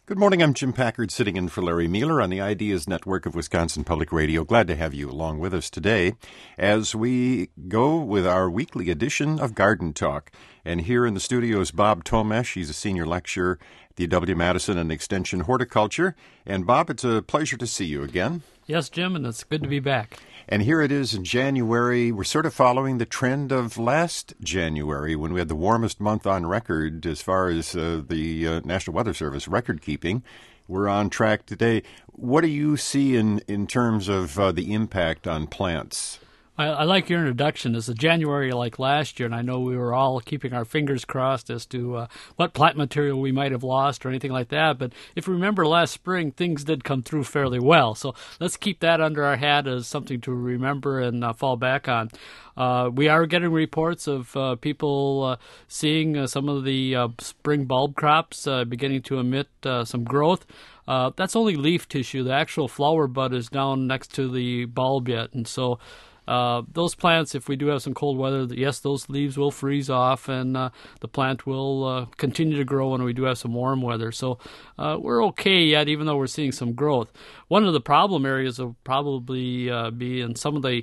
Good morning. I'm Jim Packard, sitting in for Larry Mueller on the Ideas Network of Wisconsin Public Radio. Glad to have you along with us today as we go with our weekly edition of Garden Talk. And here in the studio is Bob Tomesch. He's a senior lecturer at the W.Madison and Extension Horticulture. And Bob, it's a pleasure to see you again. Yes, Jim, and it's good to be back. And here it is in January. We're sort of following the trend of last January when we had the warmest month on record as far as the National Weather Service record keeping. We're on track today. What do you see in terms of the impact on plants? I like your introduction. It's a January like last year, and I know we were all keeping our fingers crossed as to what plant material we might have lost or anything like that. But if you remember last spring, things did come through fairly well. So let's keep that under our hat as something to remember and fall back on. We are getting reports of people seeing some of the spring bulb crops beginning to emit some growth. That's only leaf tissue. The actual flower bud is down next to the bulb yet, and so those plants, if we do have some cold weather, yes, those leaves will freeze off and the plant will continue to grow when we do have some warm weather. So we're okay yet, even though we're seeing some growth. One of the problem areas will probably be in some of the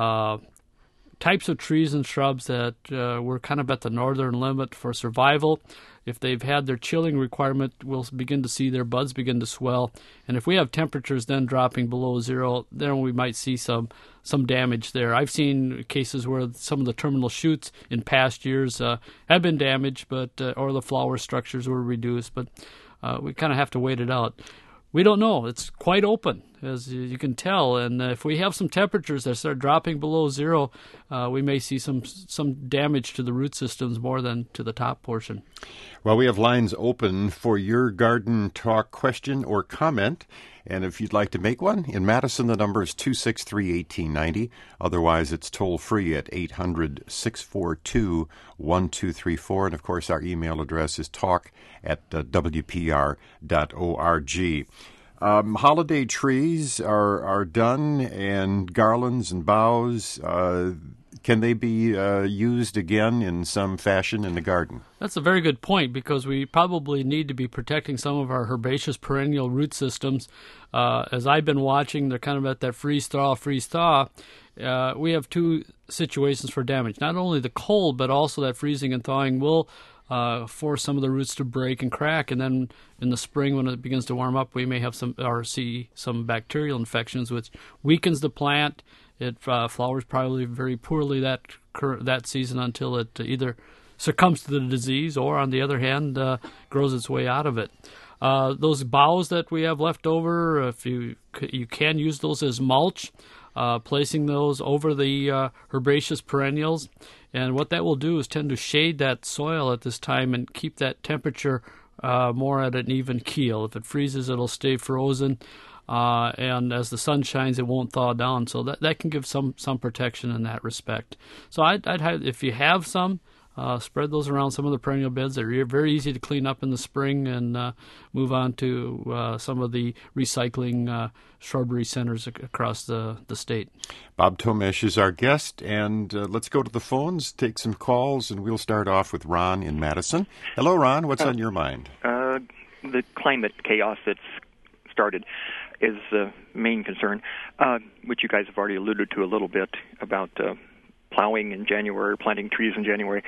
types of trees and shrubs that were kind of at the northern limit for survival. If they've had their chilling requirement, we'll begin to see their buds begin to swell. And if we have temperatures then dropping below zero, then we might see some damage there. I've seen cases where some of the terminal shoots in past years have been damaged, but or the flower structures were reduced. But we kind of have to wait it out. We don't know. It's quite open, as you can tell. And if we have some temperatures that start dropping below zero, we may see some damage to the root systems more than to the top portion. Well, we have lines open for your Garden Talk question or comment. And if you'd like to make one, in Madison, the number is 263-1890. Otherwise, it's toll-free at 800-642-1234. And, of course, our email address is talk@wpr.org. Holiday trees are done, and garlands and boughs, can they be used again in some fashion in the garden? That's a very good point, because we probably need to be protecting some of our herbaceous perennial root systems. As I've been watching, they're kind of at that freeze-thaw. We have two situations for damage. Not only the cold, but also that freezing and thawing will force some of the roots to break and crack. And then in the spring, when it begins to warm up, we may have see some bacterial infections, which weakens the plant. It flowers probably very poorly that season until it either succumbs to the disease or, on the other hand, grows its way out of it. Those boughs that we have left over, if you can use those as mulch, placing those over the herbaceous perennials. And what that will do is tend to shade that soil at this time and keep that temperature more at an even keel. If it freezes, it'll stay frozen. And as the sun shines, it won't thaw down. So that can give some protection in that respect. So I'd if you have some, spread those around some of the perennial beds. They're very easy to clean up in the spring and move on to some of the recycling shrubbery centers across the state. Bob Tomesch is our guest, and let's go to the phones, take some calls, and we'll start off with Ron in Madison. Hello, Ron. What's on your mind? The climate chaos that's started is the main concern, which you guys have already alluded to a little bit about plowing in January, planting trees in January.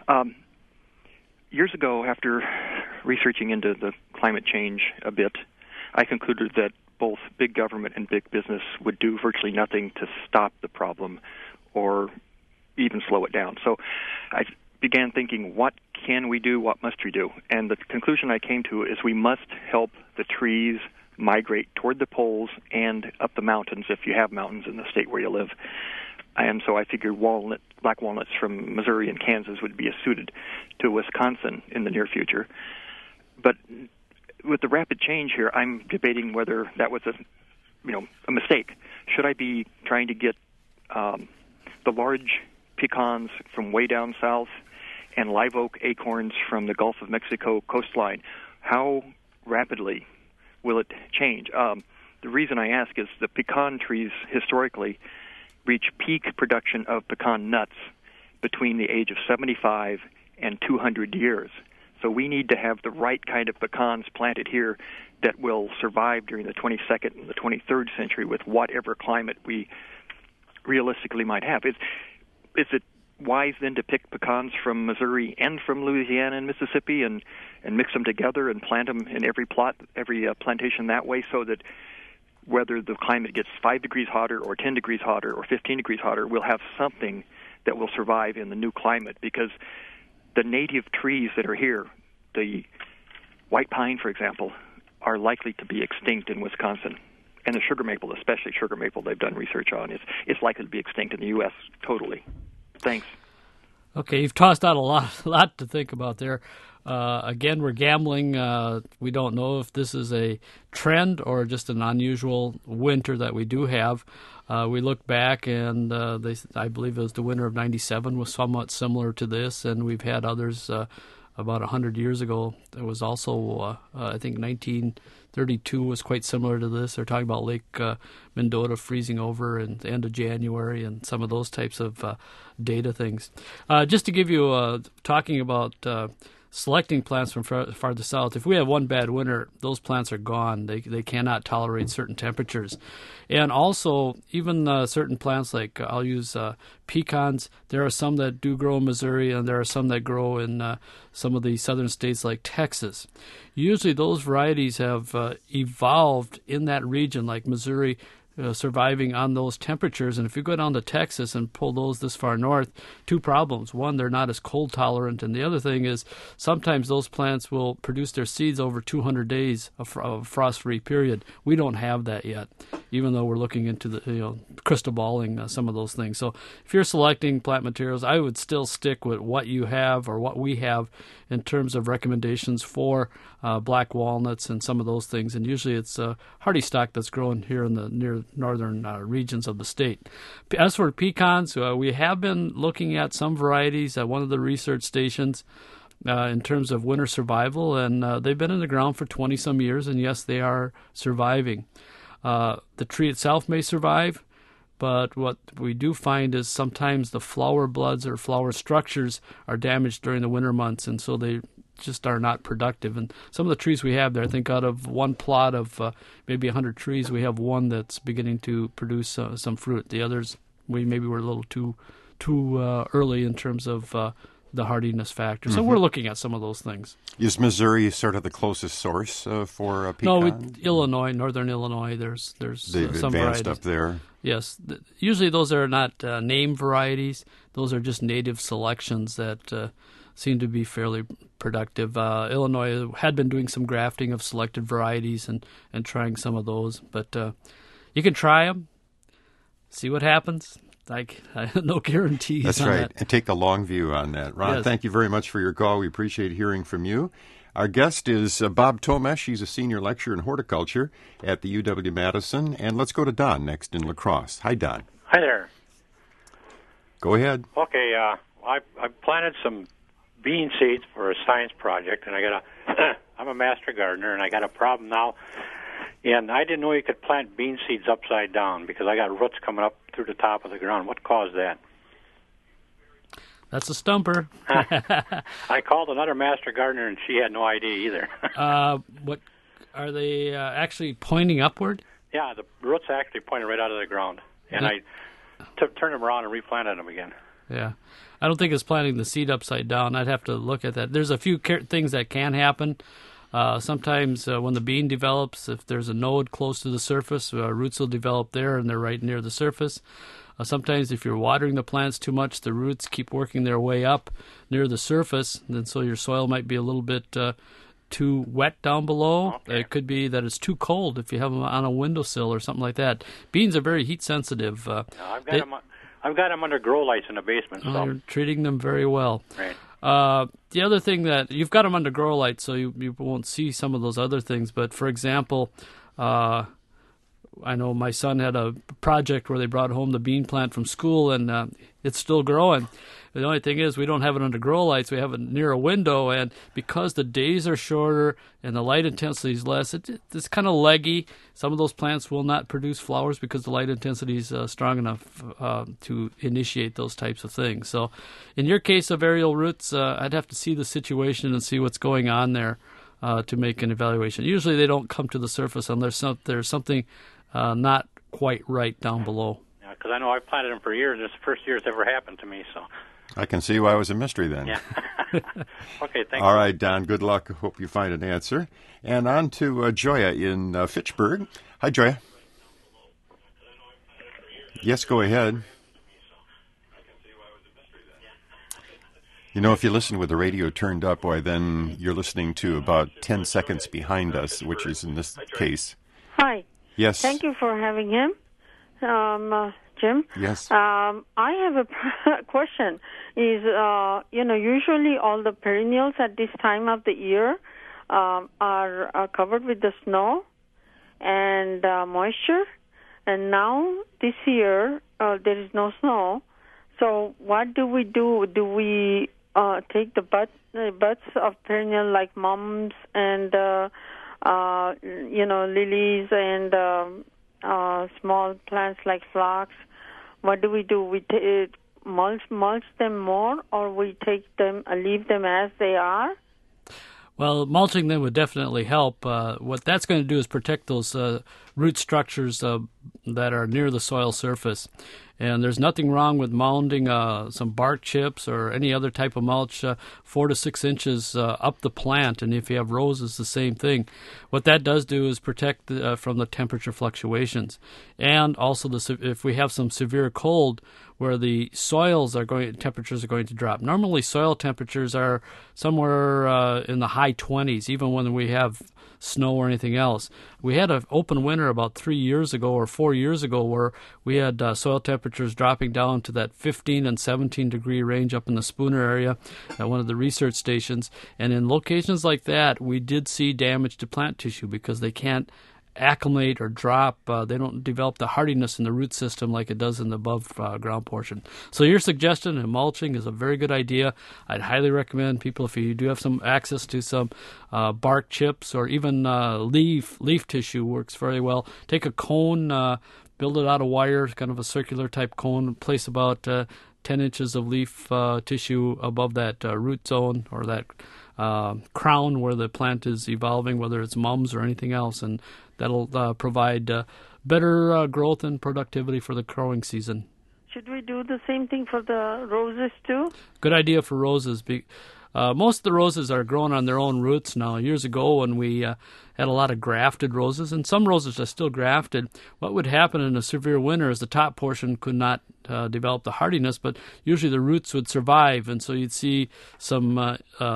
Years ago, after researching into the climate change a bit, I concluded that both big government and big business would do virtually nothing to stop the problem or even slow it down. So I began thinking, what can we do, what must we do? And the conclusion I came to is we must help the trees migrate toward the poles and up the mountains if you have mountains in the state where you live. And so I figured black walnuts from Missouri and Kansas would be suited to Wisconsin in the near future. But with the rapid change here, I'm debating whether that was a mistake. Should I be trying to get the large pecans from way down south and live oak acorns from the Gulf of Mexico coastline? How rapidly will it change? The reason I ask is the pecan trees historically reach peak production of pecan nuts between the age of 75 and 200 years. So we need to have the right kind of pecans planted here that will survive during the 22nd and the 23rd century with whatever climate we realistically might have. Is it wise then to pick pecans from Missouri and from Louisiana and Mississippi and mix them together and plant them in every plantation that way, so that whether the climate gets 5 degrees hotter or 10 degrees hotter or 15 degrees hotter, we'll have something that will survive in the new climate? Because the native trees that are here, the white pine, for example, are likely to be extinct in Wisconsin. And the sugar maple, especially sugar maple, they've done research on, it's likely to be extinct in the U.S. totally. Thanks. Okay, you've tossed out a lot to think about there. Again, we're gambling. We don't know if this is a trend or just an unusual winter that we do have. We look back, and I believe it was the winter of '97 was somewhat similar to this, and we've had others about 100 years ago. There was also, I think, 1932 was quite similar to this. They're talking about Lake Mendota freezing over in the end of January and some of those types of data things. Just to give you, talking about selecting plants from farther south, if we have one bad winter, those plants are gone. They cannot tolerate certain temperatures. And also, even certain plants like, I'll use pecans, there are some that do grow in Missouri, and there are some that grow in some of the southern states like Texas. Usually those varieties have evolved in that region, like Missouri, surviving on those temperatures. And if you go down to Texas and pull those this far north, two problems. One, they're not as cold tolerant, and the other thing is sometimes those plants will produce their seeds over 200 days of frost-free period. We don't have that yet, even though we're looking into the crystal balling some of those things. So if you're selecting plant materials, I would still stick with what you have or what we have in terms of recommendations for black walnuts and some of those things. And usually it's hardy stock that's grown here in the near northern regions of the state. As for pecans, we have been looking at some varieties at one of the research stations in terms of winter survival, and they've been in the ground for 20-some years, and yes, they are surviving. The tree itself may survive, but what we do find is sometimes the flower buds or flower structures are damaged during the winter months, and so they just are not productive. And some of the trees we have there, I think out of one plot of maybe 100 trees, we have one that's beginning to produce some fruit. The others, we maybe were a little too early in terms of the hardiness factor. So we're looking at some of those things. Is Missouri sort of the closest source for pecan? No, Illinois, northern Illinois, there's They've some advanced varieties up there. Yes. Usually those are not name varieties. Those are just native selections that seem to be fairly productive. Illinois had been doing some grafting of selected varieties and trying some of those. But you can try them, see what happens. No guarantees. That's on right. that. And take the long view on that. Ron, Yes. Thank you very much for your call. We appreciate hearing from you. Our guest is Bob Tomesch. He's a senior lecturer in horticulture at the UW-Madison. And let's go to Don next in La Crosse. Hi, Don. Hi there. Go ahead. Okay, I planted some bean seeds for a science project, and I'm a master gardener, and I got a problem now. And I didn't know you could plant bean seeds upside down because I got roots coming up through the top of the ground. What caused that? That's a stumper. I called another master gardener, and she had no idea either. What are they actually pointing upward? Yeah, the roots actually pointed right out of the ground, and I turned them around and replanted them again. Yeah. I don't think it's planting the seed upside down. I'd have to look at that. There's a few things that can happen. Sometimes when the bean develops, if there's a node close to the surface, roots will develop there, and they're right near the surface. Sometimes if you're watering the plants too much, the roots keep working their way up near the surface, and so your soil might be a little bit too wet down below. Okay. It could be that it's too cold if you have them on a windowsill or something like that. Beans are very heat sensitive. I've got them under grow lights in the basement. So. You're treating them very well. Right. The other thing that you've got them under grow lights, so you won't see some of those other things. But for example, I know my son had a project where they brought home the bean plant from school, and it's still growing. The only thing is we don't have it under grow lights. We have it near a window, and because the days are shorter and the light intensity is less, it's kind of leggy. Some of those plants will not produce flowers because the light intensity is strong enough to initiate those types of things. So in your case of aerial roots, I'd have to see the situation and see what's going on there to make an evaluation. Usually they don't come to the surface unless there's something not quite right down below. Yeah, because I know I've planted them for years. It's the first year it's ever happened to me, so... I can see why it was a mystery then. Yeah. Okay, thank you. All right, Don, good luck. Hope you find an answer. And on to Joya in Fitchburg. Hi, Joya. Yes, go ahead. You know, if you listen with the radio turned up, boy, then you're listening to about 10 seconds behind us, which is in this case. Hi. Yes. Thank you for having him, Jim. Yes. I have a question. Usually all the perennials at this time of the year are covered with the snow and moisture, and now this year there is no snow. So what do we do? Do we take the buds of perennial like mums and lilies and small plants like phlox? What do? We mulch them more, or we leave them as they are? Well, mulching them would definitely help. What that's going to do is protect those root structures that are near the soil surface. And there's nothing wrong with mounding some bark chips or any other type of mulch 4 to 6 inches up the plant. And if you have roses, the same thing. What that does do is protect from the temperature fluctuations. And also, if we have some severe cold, where the temperatures are going to drop. Normally, soil temperatures are somewhere in the high 20s, even when we have snow or anything else. We had an open winter about 3 years ago or 4 years ago where we had soil temperatures dropping down to that 15 and 17 degree range up in the Spooner area at one of the research stations. And in locations like that, we did see damage to plant tissue because they can't acclimate or drop. They don't develop the hardiness in the root system like it does in the above ground portion. So your suggestion of mulching is a very good idea. I'd highly recommend people, if you do have some access to some bark chips or even leaf tissue, works very well. Take a cone, build it out of wire, kind of a circular type cone, place about 10 inches of leaf tissue above that root zone or that crown where the plant is evolving, whether it's mums or anything else, and that'll provide better growth and productivity for the growing season. Should we do the same thing for the roses too? Good idea for roses. Most of the roses are growing on their own roots now. Years ago when we had a lot of grafted roses, and some roses are still grafted, what would happen in a severe winter is the top portion could not develop the hardiness, but usually the roots would survive, and so you'd see some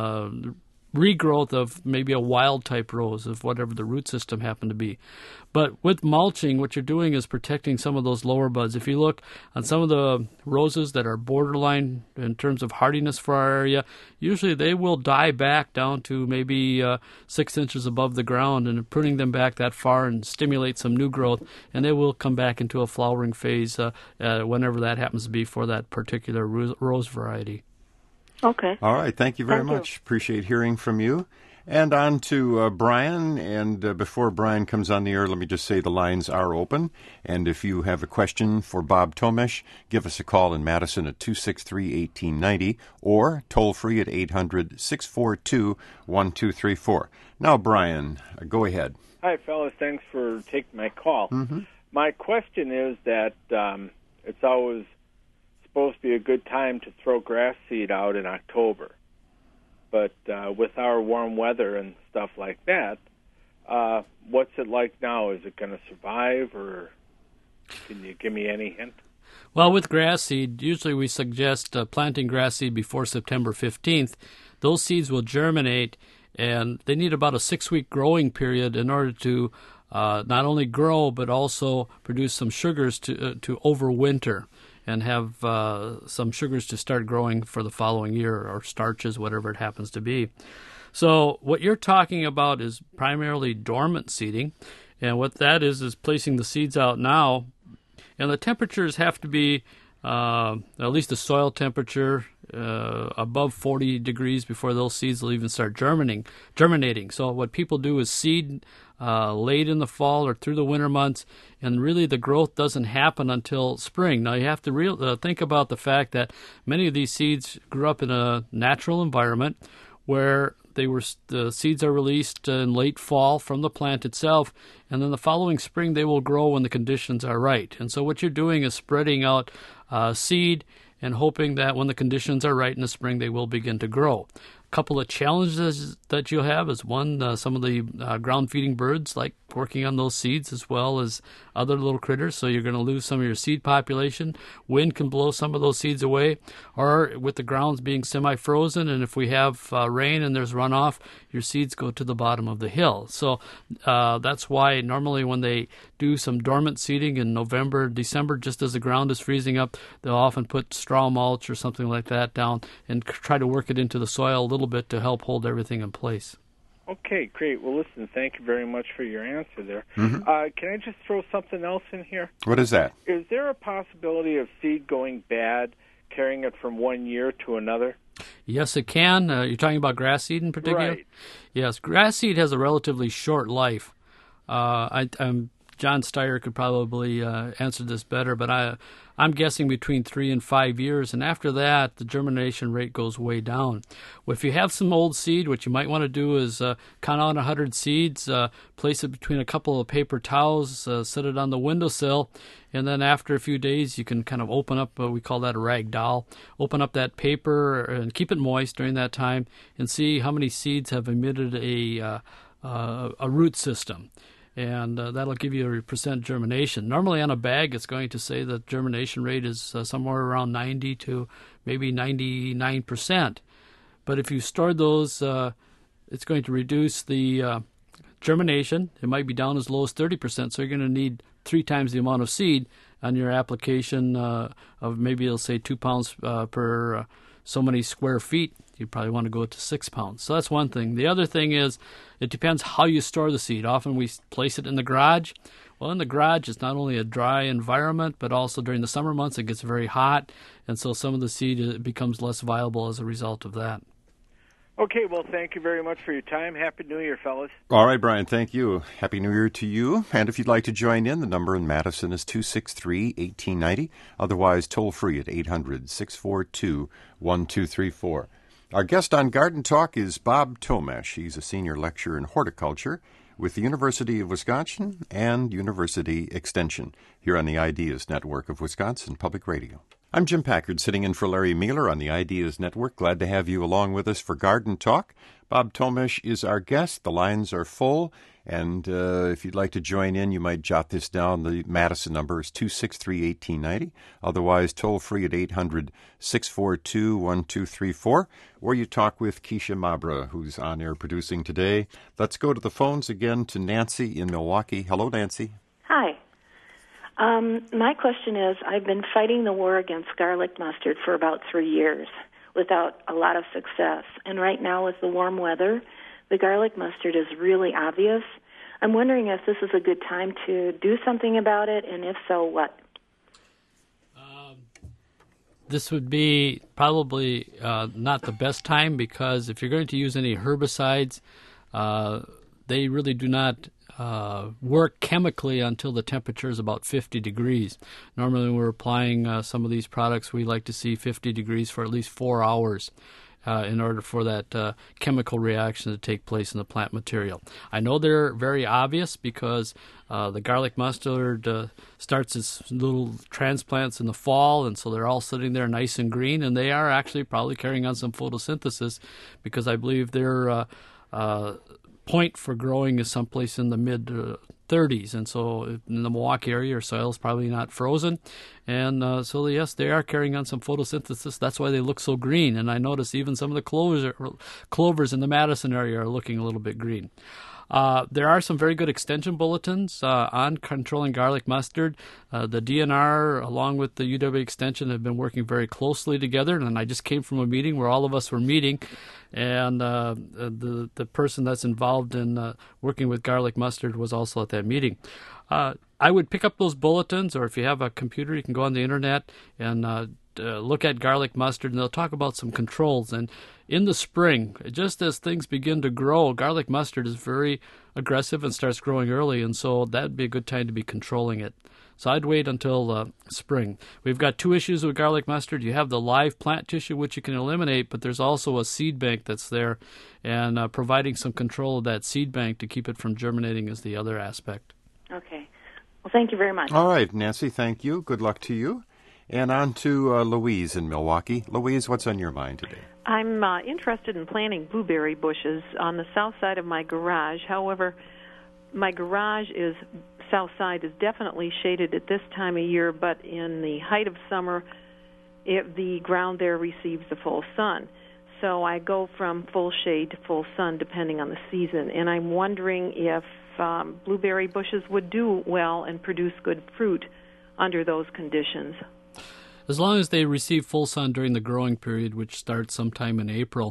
regrowth of maybe a wild type rose of whatever the root system happened to be. But with mulching, what you're doing is protecting some of those lower buds. If you look on some of the roses that are borderline in terms of hardiness for our area, usually they will die back down to maybe 6 inches above the ground, and pruning them back that far and stimulate some new growth, and they will come back into a flowering phase whenever that happens to be for that particular rose variety. Okay. All right. Thank you very much. Appreciate hearing from you. And on to Brian. And before Brian comes on the air, let me just say the lines are open. And if you have a question for Bob Tomesh, give us a call in Madison at 263-1890 or toll free at 800-642-1234. Now, Brian, go ahead. Hi, fellas. Thanks for taking my call. Mm-hmm. My question is that it's always supposed to be a good time to throw grass seed out in October. But with our warm weather and stuff like that, what's it like now? Is it going to survive, or can you give me any hint? Well, with grass seed, usually we suggest planting grass seed before September 15th. Those seeds will germinate, and they need about a 6-week growing period in order to not only grow but also produce some sugars to overwinter and have some sugars to start growing for the following year, or starches, whatever it happens to be. So what you're talking about is primarily dormant seeding, And what that is placing the seeds out now. And the temperatures have to be at least the soil temperature above 40 degrees before those seeds will even start germinating. So what people do is seed late in the fall or through the winter months, and really the growth doesn't happen until spring. Now you have to think about the fact that many of these seeds grew up in a natural environment where the seeds are released in late fall from the plant itself, and then the following spring they will grow when the conditions are right. And so what you're doing is spreading out seed and hoping that when the conditions are right in the spring, they will begin to grow. A couple of challenges that you'll have is one, some of the ground-feeding birds like working on those seeds as well as other little critters, so you're going to lose some of your seed population. Wind can blow some of those seeds away, or with the grounds being semi-frozen, and if we have rain and there's runoff, your seeds go to the bottom of the hill. So that's why normally when they do some dormant seeding in November, December, just as the ground is freezing up, they'll often put straw mulch or something like that down and try to work it into the soil a little bit to help hold everything in place. Okay, great. Well, listen, thank you very much for your answer there. Mm-hmm. Can I just throw something else in here? What is that? Is there a possibility of seed going bad, carrying it from one year to another? Yes, it can. You're talking about grass seed in particular? Right. Yes, grass seed has a relatively short life. John Steyer could probably answer this better, but I'm guessing between 3 and 5 years, and after that, the germination rate goes way down. Well, if you have some old seed, what you might want to do is count on 100 seeds, place it between a couple of paper towels, set it on the windowsill, and then after a few days, you can kind of open up, we call that a rag doll, open up that paper and keep it moist during that time and see how many seeds have emitted a root system. And that'll give you a percent germination. Normally on a bag, it's going to say the germination rate is somewhere around 90 to maybe 99%. But if you store those, it's going to reduce the germination. It might be down as low as 30%, so you're going to need 3 times the amount of seed on your application of maybe it'll say 2 pounds per so many square feet. You probably want to go to 6 pounds. So that's one thing. The other thing is it depends how you store the seed. Often we place it in the garage. Well, in the garage, it's not only a dry environment, but also during the summer months, it gets very hot. And so some of the seed becomes less viable as a result of that. Okay, well, thank you very much for your time. Happy New Year, fellas. All right, Brian, thank you. Happy New Year to you. And if you'd like to join in, the number in Madison is 263-1890. Otherwise, toll free at 800-642-1234. Our guest on Garden Talk is Bob Tomesch. He's a senior lecturer in horticulture with the University of Wisconsin and University Extension here on the Ideas Network of Wisconsin Public Radio. I'm Jim Packard, sitting in for Larry Mueller on the Ideas Network. Glad to have you along with us for Garden Talk. Bob Tomesch is our guest. The lines are full, and if you'd like to join in, you might jot this down. The Madison number is 263-1890. Otherwise, toll free at 800-642-1234, or you talk with Keisha Mabra, who's on air producing today. Let's go to the phones again to Nancy in Milwaukee. Hello, Nancy. Hi. My question is, I've been fighting the war against garlic mustard for about 3 years without a lot of success. And right now with the warm weather, the garlic mustard is really obvious. I'm wondering if this is a good time to do something about it, and if so, what? This would be probably not the best time, because if you're going to use any herbicides, they really do not work chemically until the temperature is about 50 degrees. Normally when we're applying some of these products, we like to see 50 degrees for at least 4 hours in order for that chemical reaction to take place in the plant material. I know they're very obvious because the garlic mustard starts its little transplants in the fall, and so they're all sitting there nice and green, and they are actually probably carrying on some photosynthesis, because I believe their point for growing is someplace in the mid-30s, and so in the Milwaukee area, your soil is probably not frozen, and so yes, they are carrying on some photosynthesis. That's why they look so green, and I notice even some of the clovers in the Madison area are looking a little bit green. There are some very good extension bulletins on controlling garlic mustard. The DNR, along with the UW Extension, have been working very closely together. And I just came from a meeting where all of us were meeting, and the person that's involved in working with garlic mustard was also at that meeting. I would pick up those bulletins, or if you have a computer, you can go on the internet and look at garlic mustard, and they'll talk about some controls. And in the spring, just as things begin to grow, garlic mustard is very aggressive and starts growing early, and so that'd be a good time to be controlling it. So I'd wait until spring. We've got two issues with garlic mustard. You have the live plant tissue, which you can eliminate, but there's also a seed bank that's there, and providing some control of that seed bank to keep it from germinating is the other aspect. Okay. Well, thank you very much. All right, Nancy, thank you. Good luck to you. And on to Louise in Milwaukee. Louise, what's on your mind today? I'm interested in planting blueberry bushes on the south side of my garage. However, my south side is definitely shaded at this time of year, but in the height of summer, the ground there receives the full sun. So I go from full shade to full sun depending on the season, and I'm wondering if blueberry bushes would do well and produce good fruit under those conditions. As long as they receive full sun during the growing period, which starts sometime in April,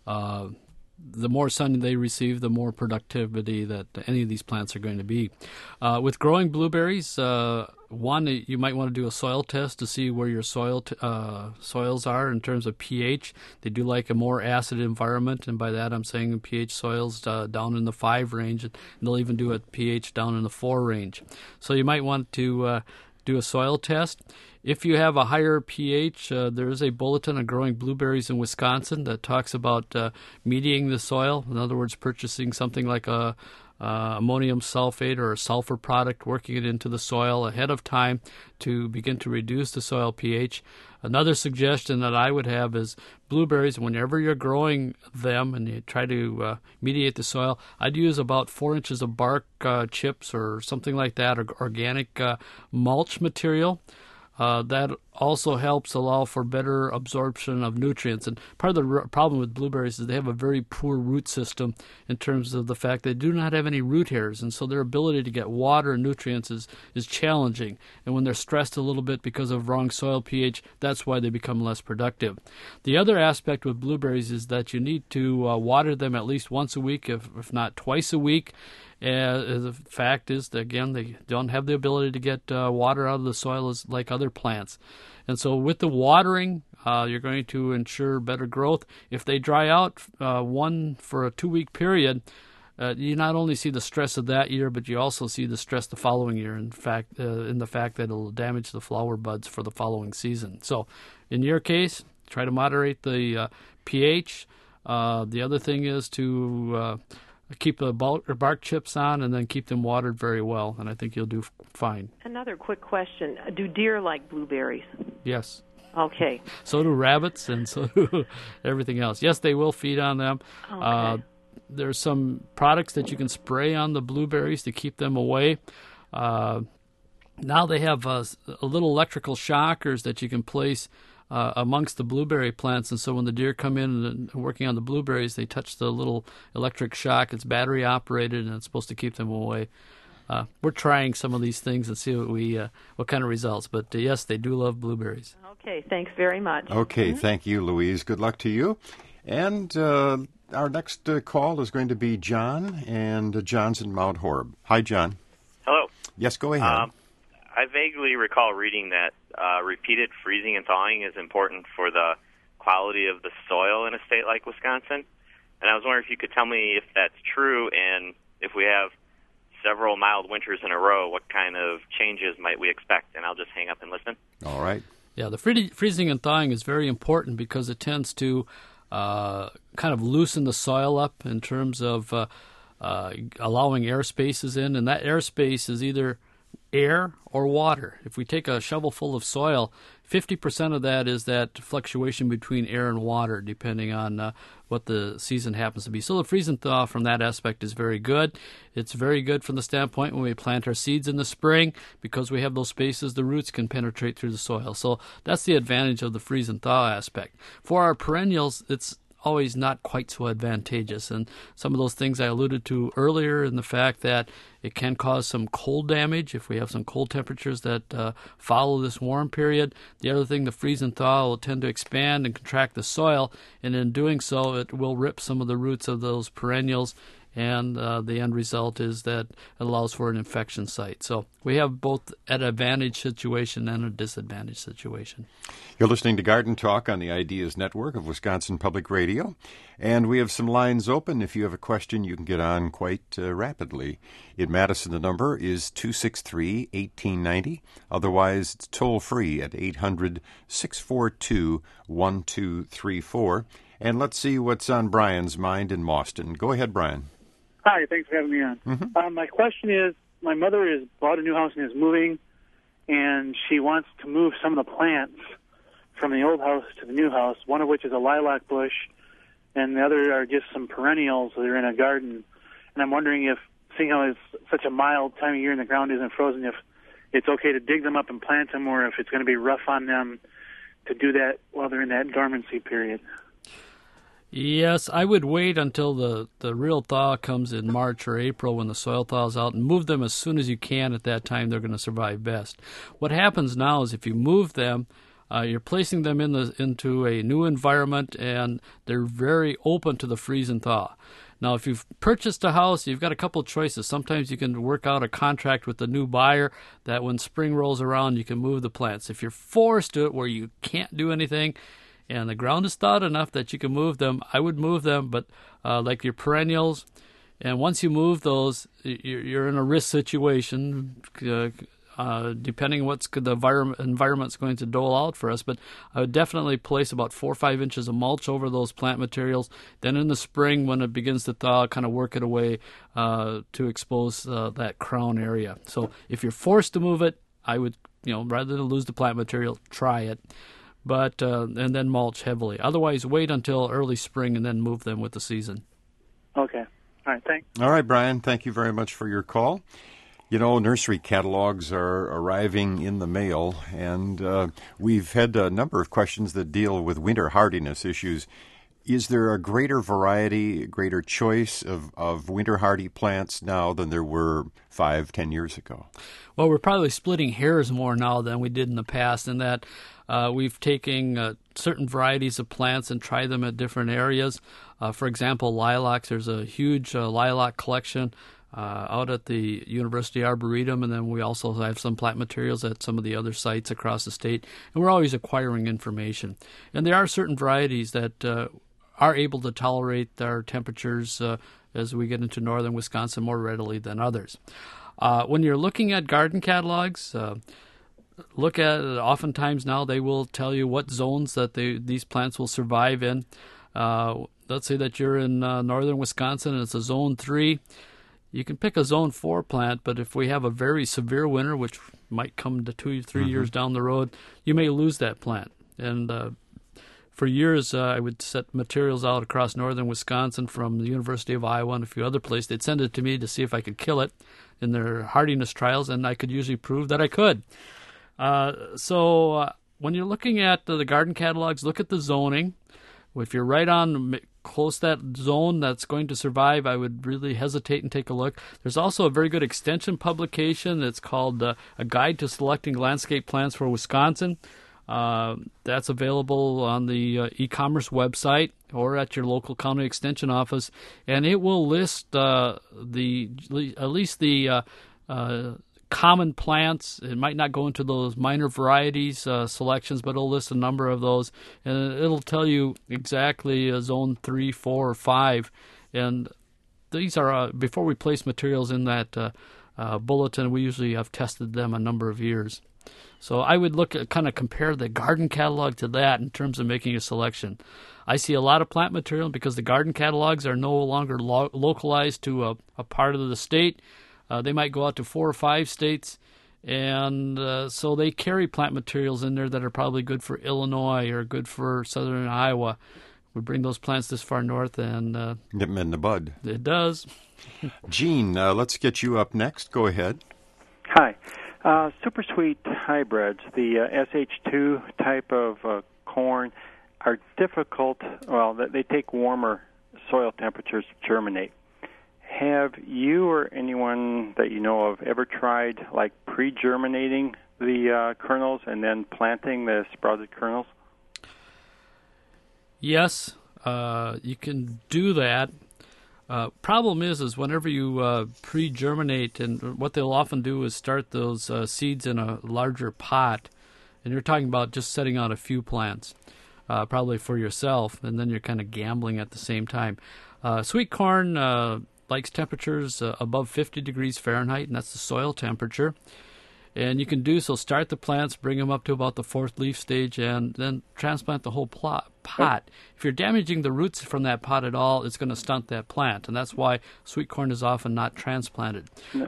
the more sun they receive, the more productivity that any of these plants are going to be. With growing blueberries, one, you might want to do a soil test to see where your soils are in terms of pH. They do like a more acid environment, and by that I'm saying pH soils down in the 5 range, and they'll even do a pH down in the 4 range. So you might want to do a soil test. If you have a higher pH, there is a bulletin on growing blueberries in Wisconsin that talks about mediating the soil. In other words, purchasing something like a ammonium sulfate or a sulfur product, working it into the soil ahead of time to begin to reduce the soil pH. Another suggestion that I would have is blueberries, whenever you're growing them and you try to mediate the soil, I'd use about 4 inches of bark chips or something like that, or organic mulch material. That also helps allow for better absorption of nutrients. And part of the problem with blueberries is they have a very poor root system in terms of the fact they do not have any root hairs, and so their ability to get water and nutrients is challenging. And when they're stressed a little bit because of wrong soil pH, that's why they become less productive. The other aspect with blueberries is that you need to water them at least once a week, if not twice a week. The fact is that, again, they don't have the ability to get water out of the soil as like other plants. And so with the watering, you're going to ensure better growth. If they dry out for a 2-week period, you not only see the stress of that year, but you also see the stress the following year, in the fact that it'll damage the flower buds for the following season. So in your case, try to moderate the pH. The other thing is to keep the bark chips on and then keep them watered very well, and I think you'll do fine. Another quick question. Do deer like blueberries? Yes. Okay. So do rabbits, and so do everything else. Yes, they will feed on them. Okay. There's some products that you can spray on the blueberries to keep them away. Now they have little electrical shockers that you can place amongst the blueberry plants, and so when the deer come in and working on the blueberries, they touch the little electric shock. It's battery operated, and it's supposed to keep them away. We're trying some of these things and see what kind of results. But yes, they do love blueberries. Okay, thanks very much. Okay, Thank you, Louise. Good luck to you. And our next call is going to be John, and John's in Mount Horeb. Hi, John. Hello. Yes, go ahead. I vaguely recall reading that repeated freezing and thawing is important for the quality of the soil in a state like Wisconsin. And I was wondering if you could tell me if that's true, and if we have several mild winters in a row, what kind of changes might we expect? And I'll just hang up and listen. All right. Yeah, the freezing and thawing is very important because it tends to kind of loosen the soil up in terms of allowing air spaces in, and that air space is either air or water. If we take a shovel full of soil, 50% of that is that fluctuation between air and water, depending on what the season happens to be. So the freeze and thaw from that aspect is very good. It's very good from the standpoint when we plant our seeds in the spring, because we have those spaces, the roots can penetrate through the soil. So that's the advantage of the freeze and thaw aspect. For our perennials, it's always not quite so advantageous. And some of those things I alluded to earlier, in the fact that it can cause some cold damage if we have some cold temperatures that follow this warm period. The other thing, the freeze and thaw will tend to expand and contract the soil, and in doing so, it will rip some of the roots of those perennials, and the end result is that it allows for an infection site. So we have both an advantage situation and a disadvantage situation. You're listening to Garden Talk on the Ideas Network of Wisconsin Public Radio, and we have some lines open. If you have a question, you can get on quite rapidly. In Madison, the number is 263-1890. Otherwise, it's toll-free at 800-642-1234. And let's see what's on Brian's mind in Mauston. Go ahead, Brian. Hi, thanks for having me on. Mm-hmm. My question is, my mother has bought a new house and is moving, and she wants to move some of the plants from the old house to the new house, one of which is a lilac bush, and the other are just some perennials that are in a garden. And I'm wondering if, seeing how it's such a mild time of year and the ground isn't frozen, if it's okay to dig them up and plant them, or if it's going to be rough on them to do that while they're in that dormancy period. Yes, I would wait until the real thaw comes in March or April when the soil thaws out, and move them as soon as you can. At that time, they're going to survive best. What happens now is if you move them, you're placing them into a new environment, and they're very open to the freeze and thaw. Now, if you've purchased a house, you've got a couple of choices. Sometimes you can work out a contract with the new buyer that when spring rolls around, you can move the plants. If you're forced to it where you can't do anything, and the ground is thawed enough that you can move them, I would move them, but like your perennials. And once you move those, you're in a risk situation, depending what the environment's going to dole out for us. But I would definitely place about 4 or 5 inches of mulch over those plant materials. Then in the spring, when it begins to thaw, kind of work it away to expose that crown area. So if you're forced to move it, I would, rather than lose the plant material, try it. But and then mulch heavily. Otherwise, wait until early spring and then move them with the season. Okay. All right, thanks. All right, Brian, thank you very much for your call. Nursery catalogs are arriving in the mail, and we've had a number of questions that deal with winter hardiness issues. Is there a greater variety, greater choice of winter hardy plants now than there were 5-10 years ago? Well, we're probably splitting hairs more now than we did in the past, in that we've taken certain varieties of plants and tried them at different areas. For example, lilacs. There's a huge lilac collection out at the University Arboretum, and then we also have some plant materials at some of the other sites across the state. And we're always acquiring information. And there are certain varieties that are able to tolerate our temperatures as we get into northern Wisconsin more readily than others. When you're looking at garden catalogs, look at it. Oftentimes now they will tell you what zones that these plants will survive in. Let's say that you're in northern Wisconsin and it's a zone 3. You can pick a zone 4 plant, but if we have a very severe winter, which might come to 2 or 3 years down the road, you may lose that plant. And for years, I would set materials out across northern Wisconsin from the University of Iowa and a few other places. They'd send it to me to see if I could kill it in their hardiness trials, and I could usually prove that I could. So when you're looking at the garden catalogs, look at the zoning. If you're right on close to that zone that's going to survive, I would really hesitate and take a look. There's also a very good extension publication. It's called A Guide to Selecting Landscape Plants for Wisconsin. That's available on the e-commerce website or at your local county extension office, and it will list at least the common plants. It might not go into those minor varieties selections, but it'll list a number of those, and it'll tell you exactly zone 3, 4, or 5. And these are before we place materials in that bulletin. We usually have tested them a number of years. So I would look at kind of compare the garden catalog to that in terms of making a selection. I see a lot of plant material because the garden catalogs are no longer localized to a part of the state. They might go out to 4 or 5 states, and so they carry plant materials in there that are probably good for Illinois or good for southern Iowa. We bring those plants this far north and nip them in the bud. It does. Gene, let's get you up next. Go ahead. Hi. Super sweet hybrids, the SH2 type of corn, are difficult. Well, they take warmer soil temperatures to germinate. Have you or anyone that you know of ever tried like pre-germinating the kernels and then planting the sprouted kernels? Yes, you can do that. Problem is whenever you pre-germinate, and what they'll often do is start those seeds in a larger pot, and you're talking about just setting out a few plants, probably for yourself, and then you're kind of gambling at the same time. Sweet corn likes temperatures above 50 degrees Fahrenheit, and that's the soil temperature. And you can do so, start the plants, bring them up to about the 4th leaf stage, and then transplant the whole pot. If you're damaging the roots from that pot at all, it's going to stunt that plant, and that's why sweet corn is often not transplanted.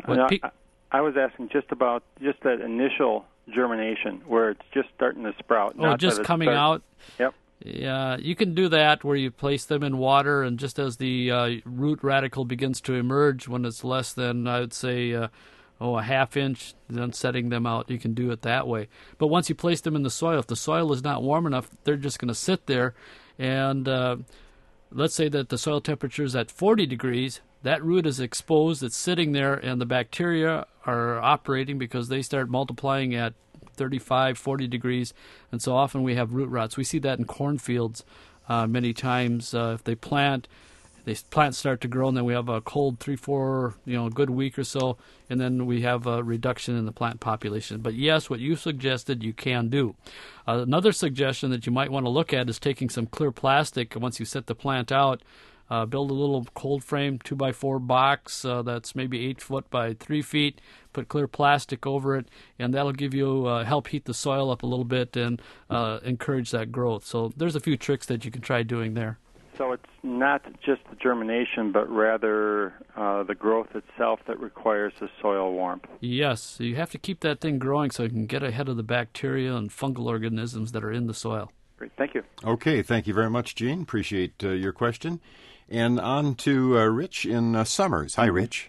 I was asking just about that initial germination, where it's just starting to sprout. Oh, just coming out? Yep. Yeah, you can do that where you place them in water, and just as the root radical begins to emerge, when it's less than, I would say, a half inch, then setting them out, you can do it that way. But once you place them in the soil, if the soil is not warm enough, they're just going to sit there. And let's say that the soil temperature is at 40 degrees, that root is exposed, it's sitting there, and the bacteria are operating because they start multiplying at 35, 40 degrees, and so often we have root rots. We see that in cornfields many times. If they plants start to grow, and then we have a cold 3-4, good week or so, and then we have a reduction in the plant population. But yes, what you suggested, you can do. Another suggestion that you might want to look at is taking some clear plastic, once you set the plant out, build a little cold frame 2x4 box that's maybe 8 foot by 3 feet, put clear plastic over it, and that'll give you help heat the soil up a little bit and encourage that growth. So there's a few tricks that you can try doing there. So it's not just the germination, but rather the growth itself that requires the soil warmth. Yes, so you have to keep that thing growing so you can get ahead of the bacteria and fungal organisms that are in the soil. Great, thank you. Okay, thank you very much, Gene. Appreciate your question. And on to Rich in Summers. Hi, Rich.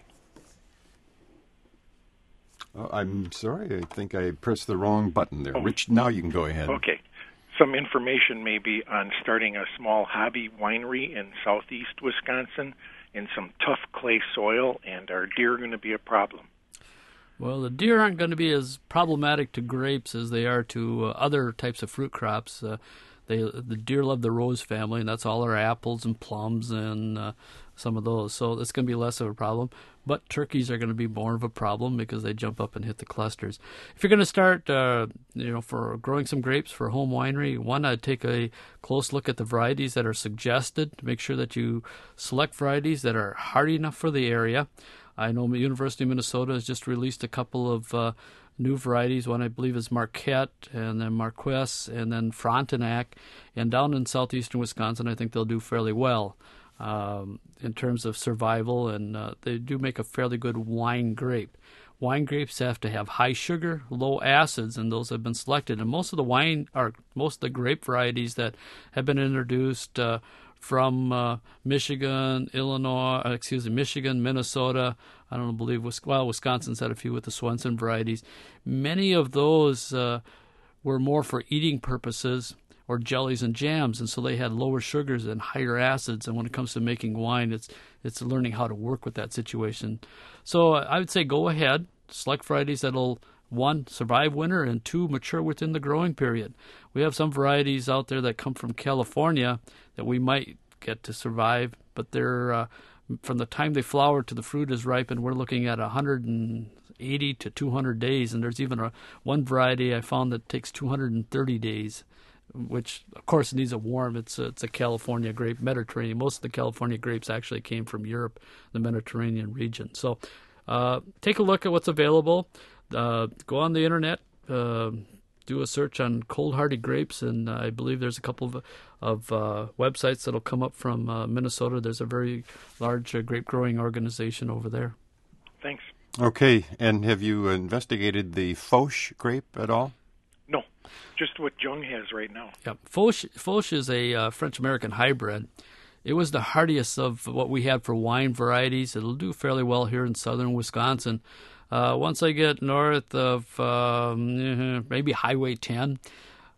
Oh, I'm sorry, I think I pressed the wrong button there. Rich, now you can go ahead. Okay. Some information maybe on starting a small hobby winery in southeast Wisconsin in some tough clay soil, and are deer going to be a problem? Well, the deer aren't going to be as problematic to grapes as they are to other types of fruit crops. The deer love the rose family, and that's all our apples and plums and some of those. So it's going to be less of a problem. But turkeys are going to be more of a problem because they jump up and hit the clusters. If you're going to start, for growing some grapes for a home winery, I'd take a close look at the varieties that are suggested to make sure that you select varieties that are hardy enough for the area. I know the University of Minnesota has just released a couple of new varieties. One I believe is Marquette, and then Marquess, and then Frontenac. And down in southeastern Wisconsin, I think they'll do fairly well in terms of survival, and they do make a fairly good wine grape. Wine grapes have to have high sugar, low acids, and those have been selected. And most of the grape varieties that have been introduced from Michigan, Minnesota. I don't believe Wisconsin's had a few with the Swenson varieties. Many of those were more for eating purposes or jellies and jams, and so they had lower sugars and higher acids. And when it comes to making wine, it's learning how to work with that situation. So I would say go ahead, select varieties that'll 1, survive winter, and 2, mature within the growing period. We have some varieties out there that come from California that we might get to survive, but they're from the time they flower to the fruit is ripened, we're looking at 180 to 200 days, and there's even one variety I found that takes 230 days, which of course needs a warm. It's a California grape, Mediterranean. Most of the California grapes actually came from Europe, the Mediterranean region. So take a look at what's available. Go on the internet, do a search on cold hardy grapes, and I believe there's a couple of websites that'll come up from Minnesota. There's a very large grape growing organization over there. Thanks. Okay, and have you investigated the Foch grape at all? No, just what Jung has right now. Yeah, Foch is a French-American hybrid. It was the hardiest of what we had for wine varieties. It'll do fairly well here in southern Wisconsin. Once I get north of maybe Highway 10,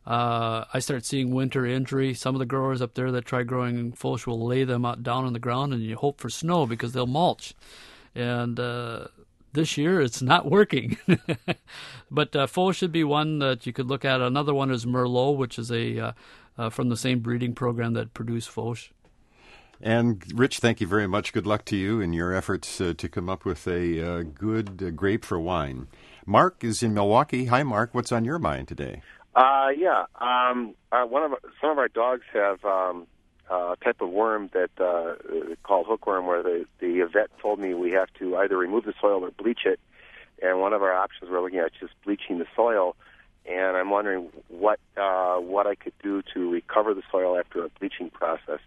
I start seeing winter injury. Some of the growers up there that try growing foliage will lay them out down on the ground, and you hope for snow because they'll mulch. And this year it's not working. But foliage should be one that you could look at. Another one is Merlot, which is from the same breeding program that produced foliage. And Rich, thank you very much. Good luck to you in your efforts to come up with a good grape for wine. Mark is in Milwaukee. Hi, Mark. What's on your mind today? Some of our dogs have a type of worm that called hookworm, where the vet told me we have to either remove the soil or bleach it. And one of our options we're looking at is just bleaching the soil. And I'm wondering what I could do to recover the soil after a bleaching process.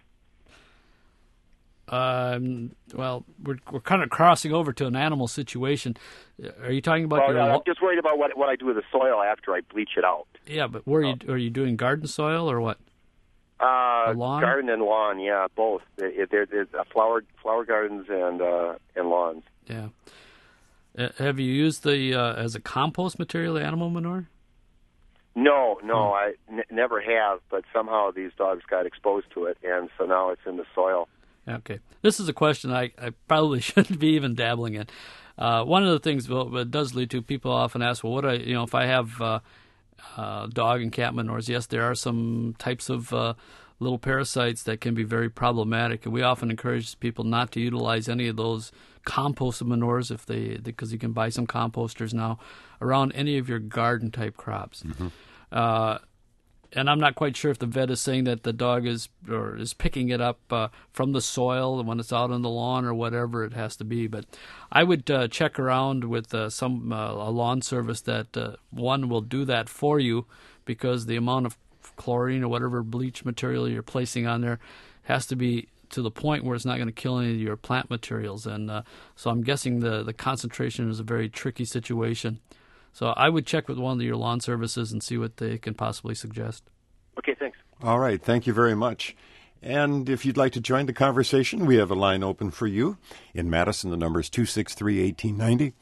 Well, we're kind of crossing over to an animal situation. Are you talking about your? I'm just worried about what I do with the soil after I bleach it out. Yeah, but are you doing garden soil or what? Lawn? Garden and lawn, yeah, both. There's flower gardens and lawns. Yeah. Have you used the as a compost material, the animal manure? No, I never have. But somehow these dogs got exposed to it, and so now it's in the soil. Okay. This is a question I probably shouldn't be even dabbling in. One of the things it does lead to, people often ask, well, if I have dog and cat manures, yes, there are some types of little parasites that can be very problematic, and we often encourage people not to utilize any of those composted manures because you can buy some composters now around any of your garden type crops. Mm-hmm. And I'm not quite sure if the vet is saying that the dog is picking it up from the soil when it's out on the lawn or whatever it has to be. But I would check around with a lawn service that one will do that for you, because the amount of chlorine or whatever bleach material you're placing on there has to be to the point where it's not going to kill any of your plant materials. And so I'm guessing the concentration is a very tricky situation. So I would check with one of your lawn services and see what they can possibly suggest. Okay, thanks. All right, thank you very much. And if you'd like to join the conversation, we have a line open for you. In Madison, the number is 263-1890.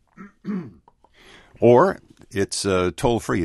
Or it's toll-free at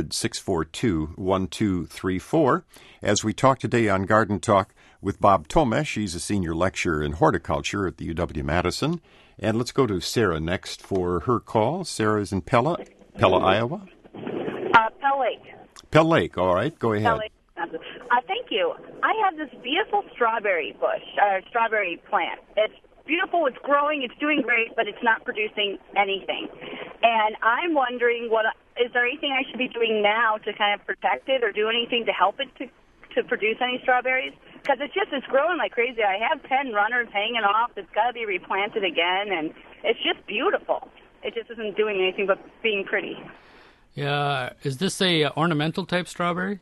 800-642-1234. As we talk today on Garden Talk with Bob Tomesch, he's a senior lecturer in horticulture at the UW-Madison. And let's go to Sarah next for her call. Sarah is in Pella, Iowa. Pell Lake. Pell Lake, all right. Go ahead. Pell Lake. Thank you. I have this beautiful strawberry plant. It's beautiful, it's growing, it's doing great, but it's not producing anything. And I'm wondering, is there anything I should be doing now to kind of protect it or do anything to help it to produce any strawberries? Because it's growing like crazy. I have 10 runners hanging off. It's got to be replanted again, and it's just beautiful. It just isn't doing anything but being pretty. Yeah. Is this a ornamental type strawberry?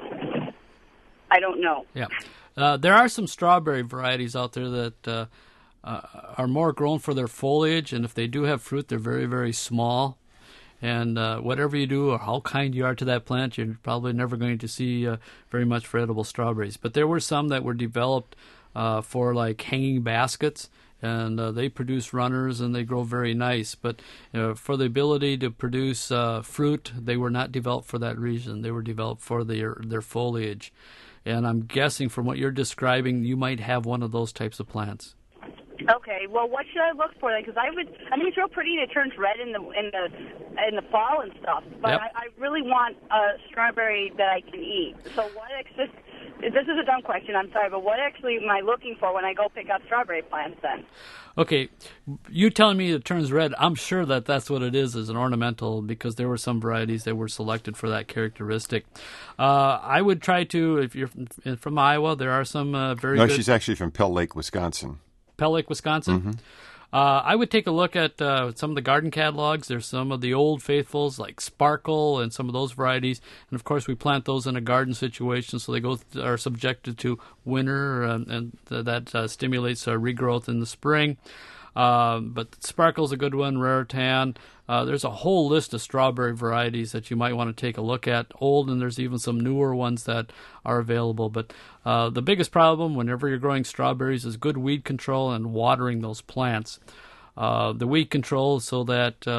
I don't know. Yeah. There are some strawberry varieties out there that are more grown for their foliage, and if they do have fruit, they're very, very small. And whatever you do or how kind you are to that plant, you're probably never going to see very much for edible strawberries. But there were some that were developed for like hanging baskets, and they produce runners and they grow very nice. But for the ability to produce fruit, they were not developed for that reason. They were developed for their foliage. And I'm guessing from what you're describing, you might have one of those types of plants. Okay, well, what should I look for then? Because it's real pretty and it turns red in the fall and stuff. But yep. I really want a strawberry that I can eat. So this is a dumb question, I'm sorry, but what actually am I looking for when I go pick up strawberry plants then? Okay, you telling me it turns red, I'm sure that's what it is an ornamental, because there were some varieties that were selected for that characteristic. I would try to, if you're from Iowa, there are some very good... No, she's actually from Pell Lake, Wisconsin. Pell Lake, Wisconsin? Mm-hmm. I would take a look at some of the garden catalogs. There's some of the old faithfuls like Sparkle and some of those varieties. And, of course, we plant those in a garden situation, so they are subjected to winter, and that stimulates regrowth in the spring. But Sparkle's a good one, Raritan. There's a whole list of strawberry varieties that you might want to take a look at, old, and there's even some newer ones that are available. But the biggest problem whenever you're growing strawberries is good weed control and watering those plants. The weed control so that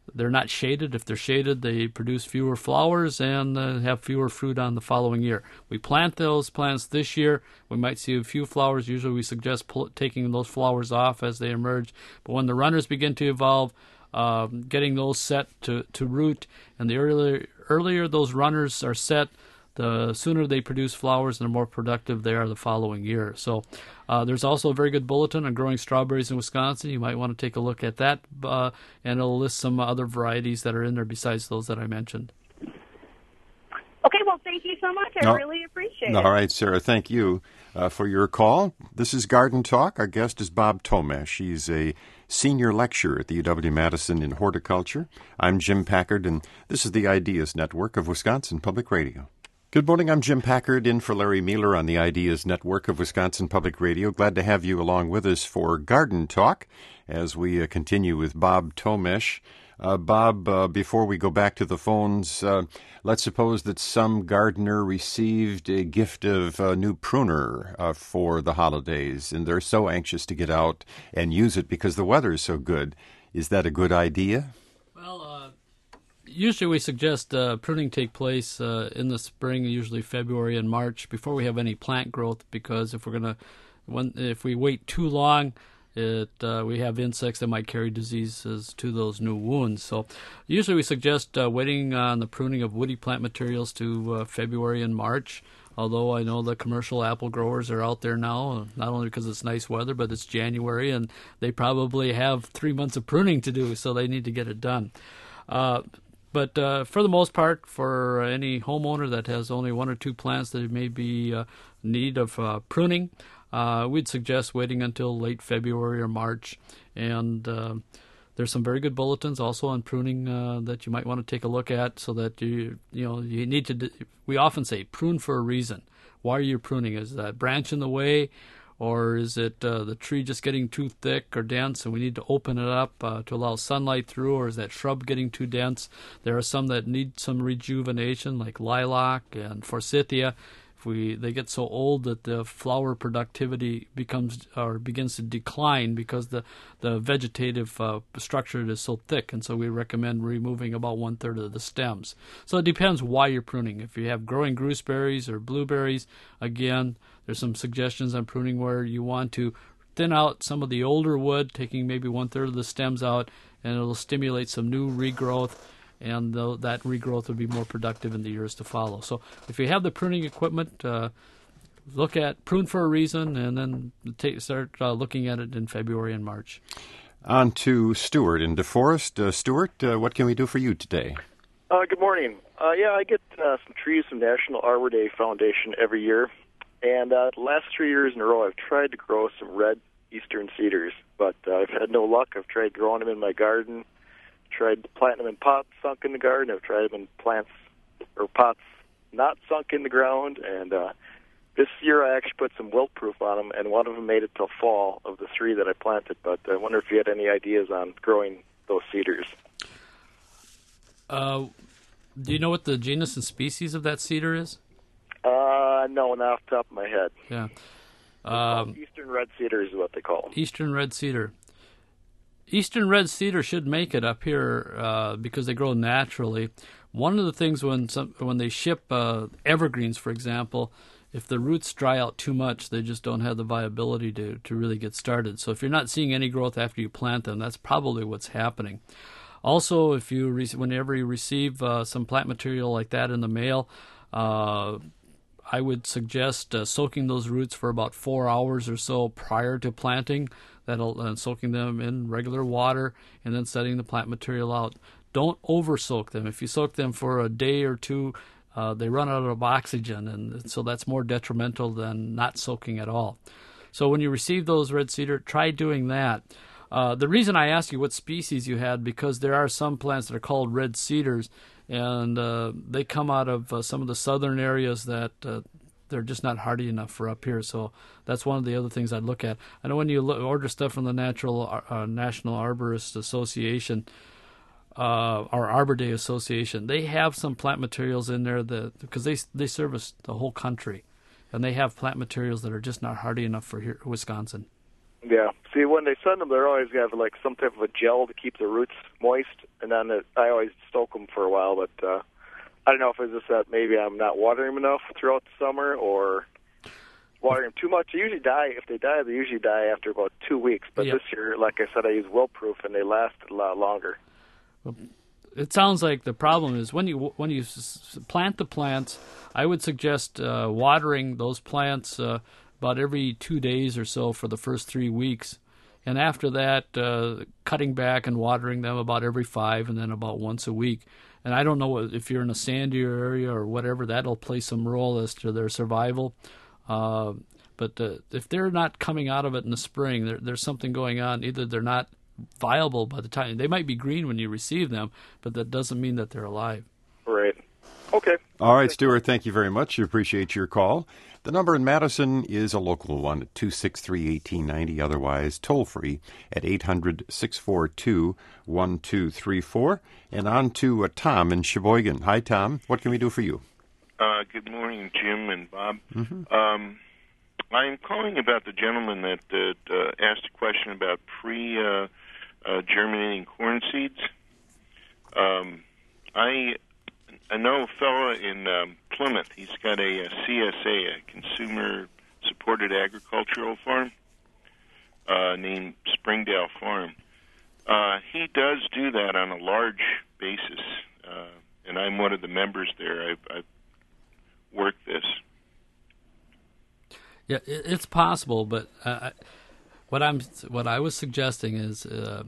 they're not shaded. If they're shaded, they produce fewer flowers and have fewer fruit on the following year. We plant those plants this year. We might see a few flowers. Usually we suggest taking those flowers off as they emerge. But when the runners begin to evolve, getting those set to root, and the earlier those runners are set, the sooner they produce flowers and the more productive they are the following year. So there's also a very good bulletin on growing strawberries in Wisconsin. You might want to take a look at that, and it'll list some other varieties that are in there besides those that I mentioned. Okay, well, thank you so much. I really appreciate it. All right, Sarah, thank you for your call. This is Garden Talk. Our guest is Bob Tomash. He's a senior lecturer at the UW-Madison in horticulture. I'm Jim Packard, and this is the Ideas Network of Wisconsin Public Radio. Good morning. I'm Jim Packard, in for Larry Mueller on the Ideas Network of Wisconsin Public Radio. Glad to have you along with us for Garden Talk as we continue with Bob Tomash. Bob, before we go back to the phones, let's suppose that some gardener received a gift of a new pruner for the holidays, and they're so anxious to get out and use it because the weather is so good. Is that a good idea? Well, usually we suggest pruning take place in the spring, usually February and March, before we have any plant growth, because if we wait too long, we have insects that might carry diseases to those new wounds. So usually we suggest waiting on the pruning of woody plant materials to February and March, although I know the commercial apple growers are out there now, not only because it's nice weather, but it's January, and they probably have 3 months of pruning to do, so they need to get it done. But for the most part, for any homeowner that has only 1 or 2 plants that may be in need of pruning, we'd suggest waiting until late February or March. And there's some very good bulletins also on pruning that you might want to take a look at, so that you need to. We often say prune for a reason. Why are you pruning? Is that branch in the way, or is it the tree just getting too thick or dense and we need to open it up to allow sunlight through, or is that shrub getting too dense? There are some that need some rejuvenation, like lilac and forsythia. They get so old that the flower productivity begins to decline because the vegetative structure is so thick, and so we recommend removing about 1/3 of the stems. So it depends why you're pruning. If you have growing gooseberries or blueberries, again, there's some suggestions on pruning where you want to thin out some of the older wood, taking maybe 1/3 of the stems out, and it'll stimulate some new regrowth, and that regrowth will be more productive in the years to follow. So if you have the pruning equipment, look at prune for a reason, and then start looking at it in February and March. On to Stuart in DeForest. Stuart, what can we do for you today? Good morning. I get some trees from National Arbor Day Foundation every year, and the last 3 years in a row I've tried to grow some red eastern cedars, but I've had no luck. I've tried growing them in my garden, tried planting them in pots sunk in the garden. I've tried them in pots not sunk in the ground, and this year I actually put some wilt proof on them, and one of them made it till fall of the 3 that I planted. But I wonder if you had any ideas on growing those cedars. Do you know what the genus and species of that cedar is? No, not off the top of my head. Yeah. Eastern red cedar is what they call them. Eastern red cedar. Eastern red cedar should make it up here because they grow naturally. One of the things when they ship evergreens, for example, if the roots dry out too much, they just don't have the viability to really get started. So if you're not seeing any growth after you plant them, that's probably what's happening. Also, whenever you receive some plant material like that in the mail, I would suggest soaking those roots for about 4 hours or so prior to planting. Soaking them in regular water and then setting the plant material out. Don't over soak them. If you soak them for a day or two, they run out of oxygen, and so that's more detrimental than not soaking at all. So when you receive those red cedar, try doing that. The reason I asked you what species you had, because there are some plants that are called red cedars, and they come out of some of the southern areas that they're just not hardy enough for up here. So that's one of the other things I'd look at. I know when you order stuff from the National Arborist Association or Arbor Day Association, they have some plant materials in there because they service the whole country, and they have plant materials that are just not hardy enough for here, Wisconsin. Yeah. See, when they send them, they're always going to have like some type of a gel to keep the roots moist, and then I always soak them for a while. But I don't know if it's just that maybe I'm not watering them enough throughout the summer, or watering them too much. They usually die. If they die, they usually die after about 2 weeks. But this year, like I said, I use Wilt-Proof, and they lasted a lot longer. Well, it sounds like the problem is when you plant the plants, I would suggest watering those plants about every 2 days or so for the first 3 weeks. And after that, cutting back and watering them about every 5 and then about once a week. And I don't know if you're in a sandier area or whatever, that'll play some role as to their survival. But if they're not coming out of it in the spring, there's something going on. Either they're not viable by the time. They might be green when you receive them, but that doesn't mean that they're alive. Right. Okay. All right, Stuart, thank you very much. We appreciate your call. The number in Madison is a local one at 263-1890, otherwise toll-free at 800-642-1234. And on to Tom in Sheboygan. Hi, Tom. What can we do for you? Good morning, Jim and Bob. Mm-hmm. I'm calling about the gentleman that asked a question about pre-germinating corn seeds. I know a fellow in Plymouth. He's got a CSA, a Consumer Supported Agricultural Farm, named Springdale Farm. He does do that on a large basis, and I'm one of the members there. I've worked this. Yeah, it's possible, but what I was suggesting is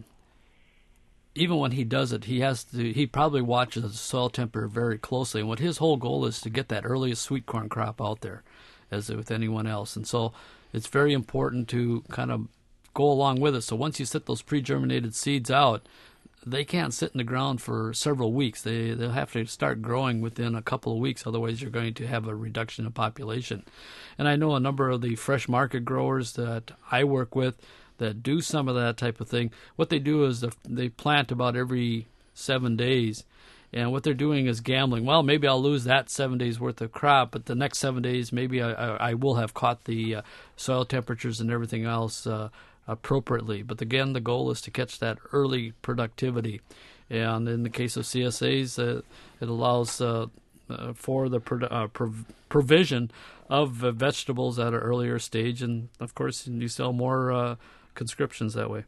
even when he does it, he probably watches the soil temperature very closely. And what his whole goal is to get that earliest sweet corn crop out there, as with anyone else. And so it's very important to kind of go along with it. So once you set those pre-germinated seeds out, they can't sit in the ground for several weeks. They'll have to start growing within a couple of weeks. Otherwise, you're going to have a reduction in population. And I know a number of the fresh market growers that I work with that do some of that type of thing. What they do is they plant about every 7 days. And what they're doing is gambling. Well, maybe I'll lose that 7 days worth of crop, but the next 7 days, maybe I will have caught the soil temperatures and everything else appropriately. But again, the goal is to catch that early productivity. And in the case of CSAs, it allows for the provision of vegetables at an earlier stage. And, of course, you sell more conscriptions that way.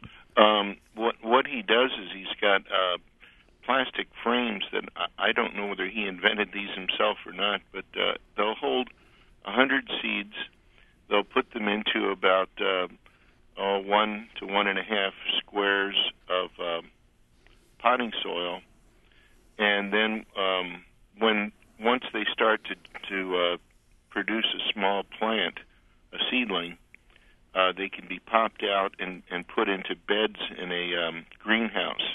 What he does is he's got plastic frames that I don't know whether he invented these himself or not, but they'll hold 100 seeds. They'll put them into about 1 to 1.5 squares of potting soil, and then once they start to produce a small plant, a seedling, they can be popped out and put into beds in a greenhouse.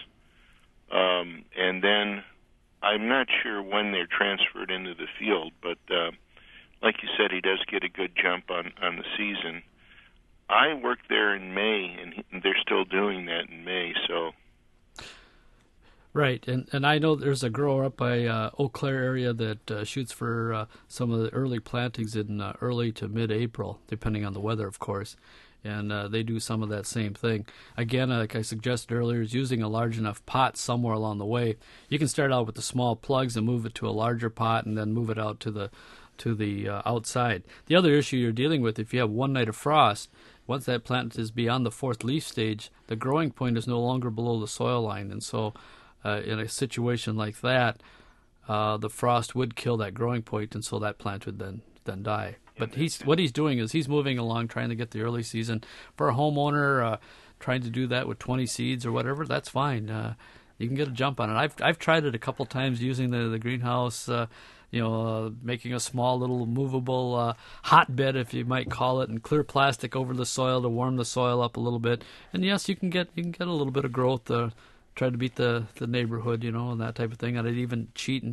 And then I'm not sure when they're transferred into the field, but like you said, he does get a good jump on the season. I worked there in May, and they're still doing that in May. So, right, and I know there's a grower up by Eau Claire area that shoots for some of the early plantings in early to mid-April, depending on the weather, of course. And they do some of that same thing. Again, like I suggested earlier, is using a large enough pot somewhere along the way. You can start out with the small plugs and move it to a larger pot, and then move it out to the outside. The other issue you're dealing with, if you have one night of frost, once that plant is beyond the 4th leaf stage, the growing point is no longer below the soil line. And so in a situation like that, the frost would kill that growing point, and so that plant would then die. But what he's doing is he's moving along, trying to get the early season. For a homeowner trying to do that with 20 seeds or whatever, that's fine. You can get a jump on it. I've tried it a couple times using the greenhouse, making a small little movable hotbed, if you might call it, and clear plastic over the soil to warm the soil up a little bit. And yes, you can get a little bit of growth. Try to beat the neighborhood, and that type of thing. And I'd even cheat and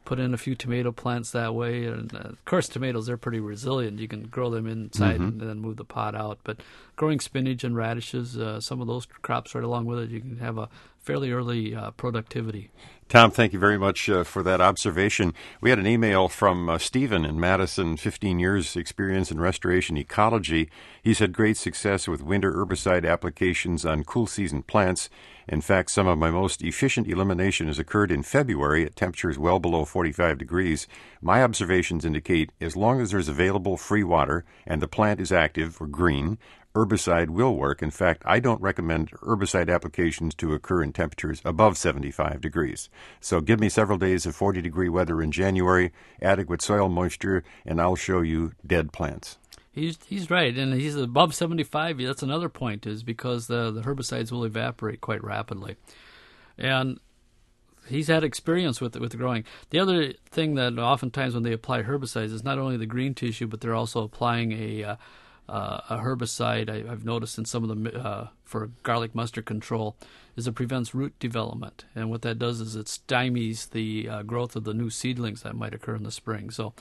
put in a few tomato plants that way. And of course, tomatoes, they're pretty resilient. You can grow them inside and then move the pot out. But growing spinach and radishes, some of those crops right along with it, you can have a fairly early productivity. Tom, thank you very much for that observation. We had an email from Stephen in Madison, 15 years experience in restoration ecology. He's had great success with winter herbicide applications on cool season plants. In fact, some of my most efficient elimination has occurred in February at temperatures well below 45 degrees. My observations indicate as long as there's available free water and the plant is active or green, herbicide will work. In fact, I don't recommend herbicide applications to occur in temperatures above 75 degrees. So give me several days of 40-degree weather in January, adequate soil moisture, and I'll show you dead plants. He's right, and he's above 75. That's another point, is because the herbicides will evaporate quite rapidly. And he's had experience with the growing. The other thing that oftentimes when they apply herbicides is not only the green tissue, but they're also applying a herbicide I've noticed in some of the for garlic mustard control is it prevents root development, and what that does is it stymies the growth of the new seedlings that might occur in the spring. So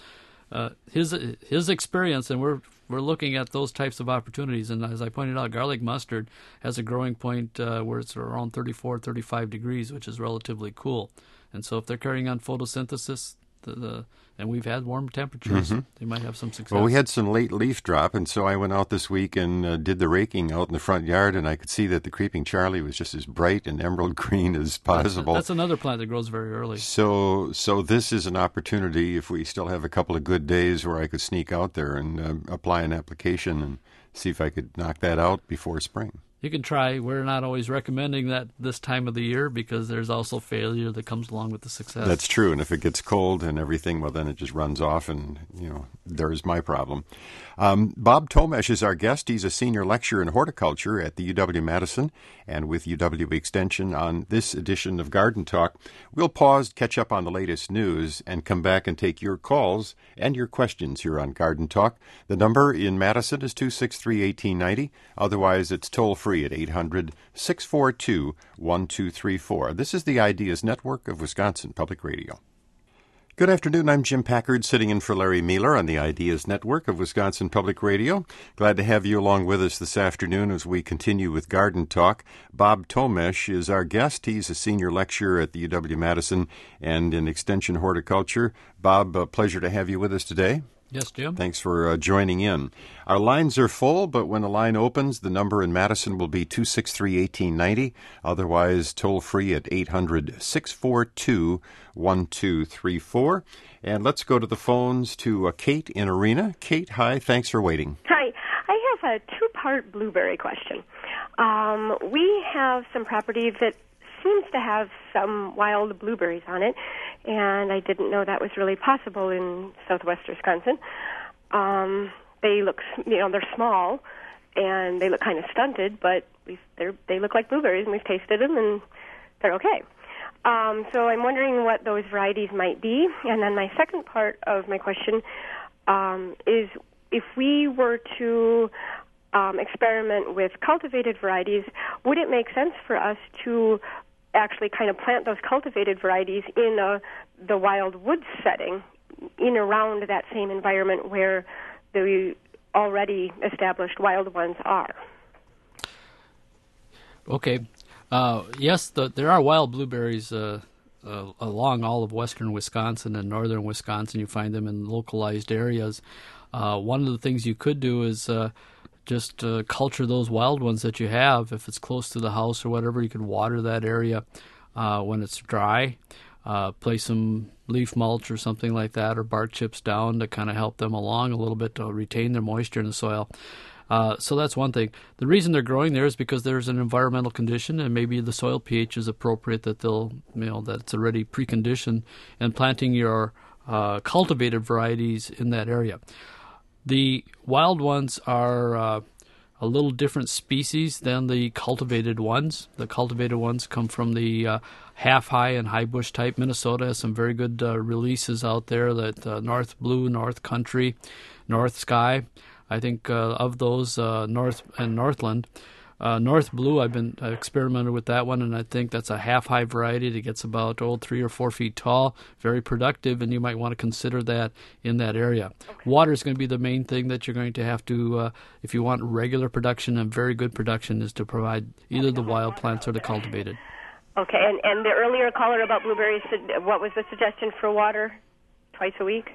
his experience, and we're looking at those types of opportunities. And as I pointed out, garlic mustard has a growing point where it's around 34, 35 degrees, which is relatively cool. And so if they're carrying on photosynthesis, and we've had warm temperatures, they might have some success. Well, we had some late leaf drop, and so I went out this week and did the raking out in the front yard, and I could see that the creeping Charlie was just as bright and emerald green as possible. That's another plant that grows very early. So this is an opportunity, if we still have a couple of good days, where I could sneak out there and apply an application and see if I could knock that out before spring. You can try. We're not always recommending that this time of the year because there's also failure that comes along with the success. That's true. And if it gets cold and everything, well, then it just runs off, and, there's my problem. Bob Tomesh is our guest. He's a senior lecturer in horticulture at the UW-Madison and with UW Extension on this edition of Garden Talk. We'll pause, catch up on the latest news, and come back and take your calls and your questions here on Garden Talk. The number in Madison is 263-1890. Otherwise, it's toll-free at 800-642-1234. This is the Ideas Network of Wisconsin Public Radio. Good afternoon. I'm Jim Packard, sitting in for Larry Mueller on the Ideas Network of Wisconsin Public Radio. Glad to have you along with us this afternoon as we continue with Garden Talk. Bob Tomesh is our guest. He's a senior lecturer at the UW-Madison and in Extension Horticulture. Bob, a pleasure to have you with us today. Yes, Jim. Thanks for joining in. Our lines are full, but when a line opens, the number in Madison will be 263-1890. Otherwise, toll-free at 800-642-1234. And let's go to the phones to Kate in Arena. Kate, hi. Thanks for waiting. Hi. I have a two-part blueberry question. We have some property that seems to have some wild blueberries on it, and I didn't know that was really possible in southwest Wisconsin. They look, they're small, and they look kind of stunted, but they look like blueberries, and we've tasted them, and they're okay. So I'm wondering what those varieties might be. And then my second part of my question is if we were to experiment with cultivated varieties, would it make sense for us to actually kind of plant those cultivated varieties in the wild woods setting, in around that same environment where the already established wild ones are? Okay. Yes, there are wild blueberries along all of western Wisconsin and northern Wisconsin. You find them in localized areas. One of the things you could do is just culture those wild ones that you have. If it's close to the house or whatever, you could water that area when it's dry. Place some leaf mulch or something like that, or bark chips down to kind of help them along a little bit to retain their moisture in the soil. So that's one thing. The reason they're growing there is because there's an environmental condition, and maybe the soil pH is appropriate that that it's already preconditioned, and planting your cultivated varieties in that area. The wild ones are a little different species than the cultivated ones. The cultivated ones come from the half-high and high bush type. Minnesota has some very good releases out there, that North Blue, North Country, North Sky. I think of those, North and Northland. North Blue, I've been experimented with that one, and I think that's a half-high variety that gets about 3 or 4 feet tall, very productive, and you might want to consider that in that area. Okay. Water is going to be the main thing that you're going to have to, if you want regular production and very good production, is to provide either the wild plants or the cultivated. Okay, and the earlier caller about blueberries, what was the suggestion for water? Twice a week?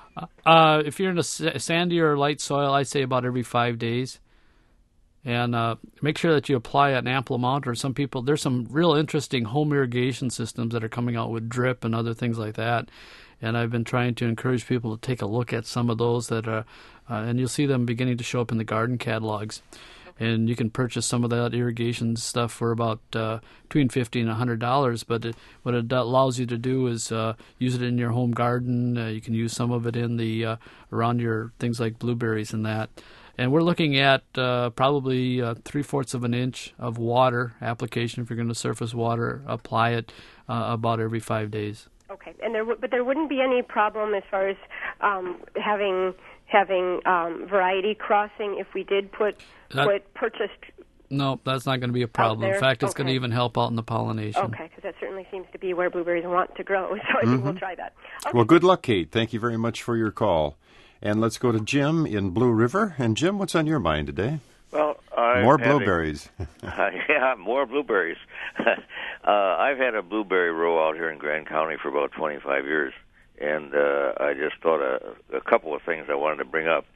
If you're in a sandy or light soil, I'd say about every 5 days. And make sure that you apply an ample amount, or some people, there's some real interesting home irrigation systems that are coming out with drip and other things like that. And I've been trying to encourage people to take a look at some of those that are, and you'll see them beginning to show up in the garden catalogs. And you can purchase some of that irrigation stuff for about between $50 and $100. But what it allows you to do is use it in your home garden. You can use some of it in the around your things like blueberries and that. And we're looking at probably 3/4 of an inch of water application. If you're going to surface water, apply it about every 5 days. Okay, and there wouldn't be any problem as far as having variety crossing if we did purchased. No, that's not going to be a problem. In fact, it's going to even help out in the pollination. Okay, because that certainly seems to be where blueberries want to grow. So I think we'll try that. Okay. Well, good luck, Kate. Thank you very much for your call. And let's go to Jim in Blue River. And Jim, what's on your mind today? Well, more blueberries. Yeah, more blueberries. I've had a blueberry row out here in Grand County for about 25 years, and I just thought a couple of things I wanted to bring up.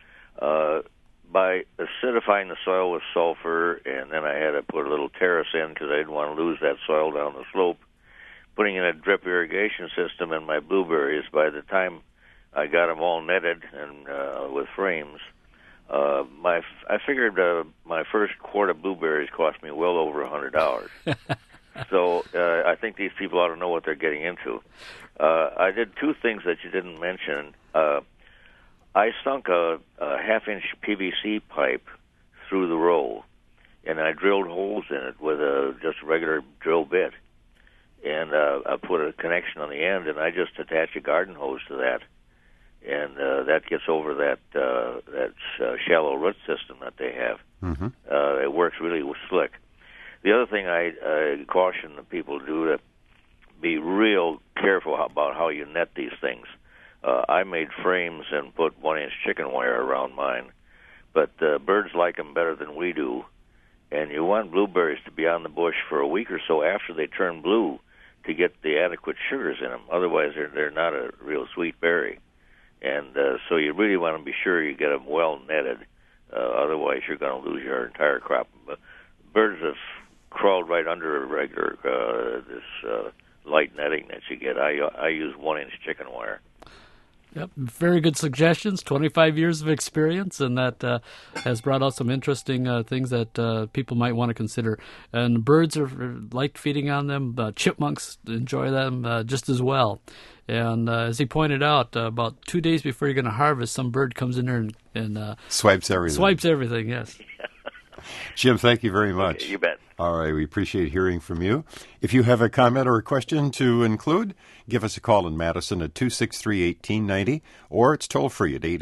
By acidifying the soil with sulfur, and then I had to put a little terrace in because I didn't want to lose that soil down the slope, putting in a drip irrigation system in my blueberries, by the time I got them all netted and with frames, I figured my first quart of blueberries cost me well over $100. So I think these people ought to know what they're getting into. I did two things that you didn't mention. I sunk a half-inch PVC pipe through the row, and I drilled holes in it with just a regular drill bit. And I put a connection on the end, and I just attach a garden hose to that. And that gets over that shallow root system that they have. Mm-hmm. It works really slick. The other thing I caution the people to do, to be real careful about how you net these things. I made frames and put 1-inch chicken wire around mine, but birds like them better than we do. And you want blueberries to be on the bush for a week or so after they turn blue to get the adequate sugars in them. Otherwise, they're not a real sweet berry. And so you really want to be sure you get them well netted. Otherwise, you're going to lose your entire crop. Birds have crawled right under a regular this light netting that you get. I use 1-inch chicken wire. Yep, very good suggestions. 25 years of experience, and that has brought out some interesting things that people might want to consider. And birds like feeding on them. Chipmunks enjoy them just as well. And as he pointed out, about 2 days before you're going to harvest, some bird comes in there and swipes everything. Swipes everything, yes. Jim, thank you very much. You bet. All right, we appreciate hearing from you. If you have a comment or a question to include, give us a call in Madison at 263-1890, or it's toll-free at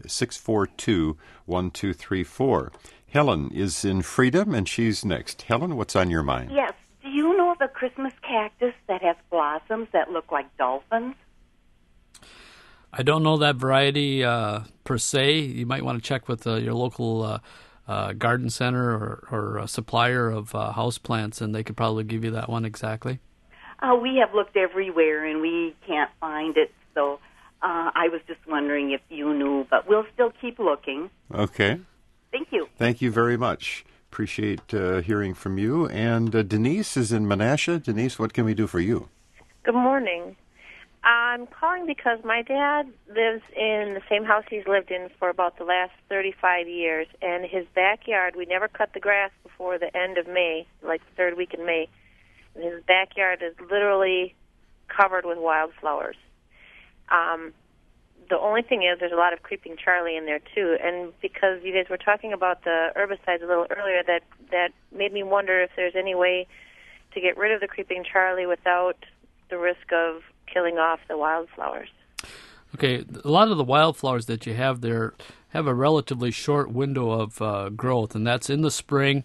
800-642-1234. Helen is in Freedom, and she's next. Helen, what's on your mind? Yes. Do you know of a Christmas cactus that has blossoms that look like dolphins? I don't know that variety per se. You might want to check with your local garden center or a supplier of houseplants, and they could probably give you that one exactly. We have looked everywhere, and we can't find it, so I was just wondering if you knew, but we'll still keep looking. Okay. Thank you. Thank you very much. Appreciate hearing from you. And Denise is in Menasha. Denise, what can we do for you? Good morning. I'm calling because my dad lives in the same house he's lived in for about the last 35 years, and his backyard, we never cut the grass before the end of May, like the third week in May, and his backyard is literally covered with wildflowers. The only thing is there's a lot of creeping Charlie in there, too, and because you guys were talking about the herbicides a little earlier, that made me wonder if there's any way to get rid of the creeping Charlie without the risk of killing off the wildflowers. Okay, a lot of the wildflowers that you have there have a relatively short window of growth, and that's in the spring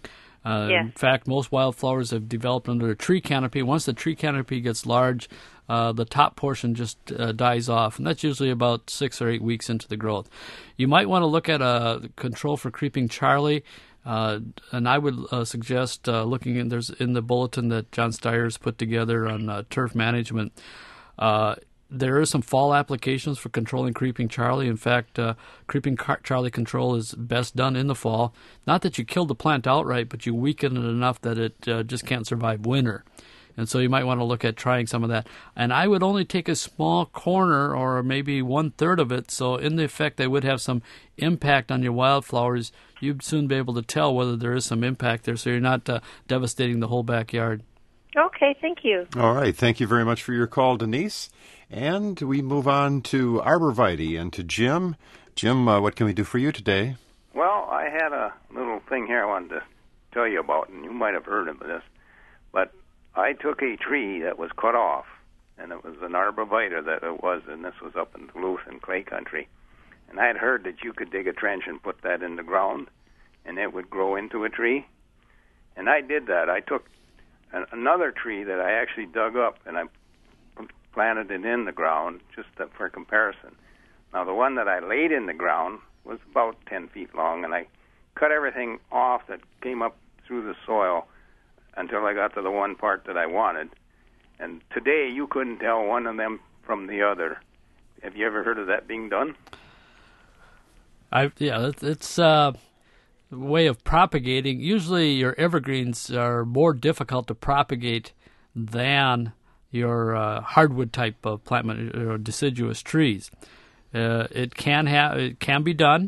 In fact, most wildflowers have developed under a tree canopy. Once the tree canopy gets large, the top portion just dies off, and that's usually about 6 or 8 weeks into the growth. You might want to look at a control for creeping Charlie, and I would suggest looking in the bulletin that John Steyer's put together on turf management. There are some fall applications for controlling creeping Charlie. In fact, creeping Charlie control is best done in the fall. Not that you kill the plant outright, but you weaken it enough that it just can't survive winter. And so you might want to look at trying some of that. And I would only take a small corner or maybe 1/3 of it. So in the effect, they would have some impact on your wildflowers. You'd soon be able to tell whether there is some impact there, so you're not devastating the whole backyard. Okay, thank you. All right. Thank you very much for your call, Denise. And we move on to arborvitae and to Jim. Jim, what can we do for you today? Well, I had a little thing here I wanted to tell you about, and you might have heard of this. But I took a tree that was cut off, and it was an arborvitae that it was, and this was up in Duluth in clay country. And I had heard that you could dig a trench and put that in the ground, and it would grow into a tree. And I did that. I took another tree that I actually dug up, and I planted it in the ground just for comparison. Now, the one that I laid in the ground was about 10 feet long, and I cut everything off that came up through the soil until I got to the one part that I wanted. And today, you couldn't tell one of them from the other. Have you ever heard of that being done? It's a way of propagating. Usually your evergreens are more difficult to propagate than your hardwood type of plant or deciduous trees. It can be done.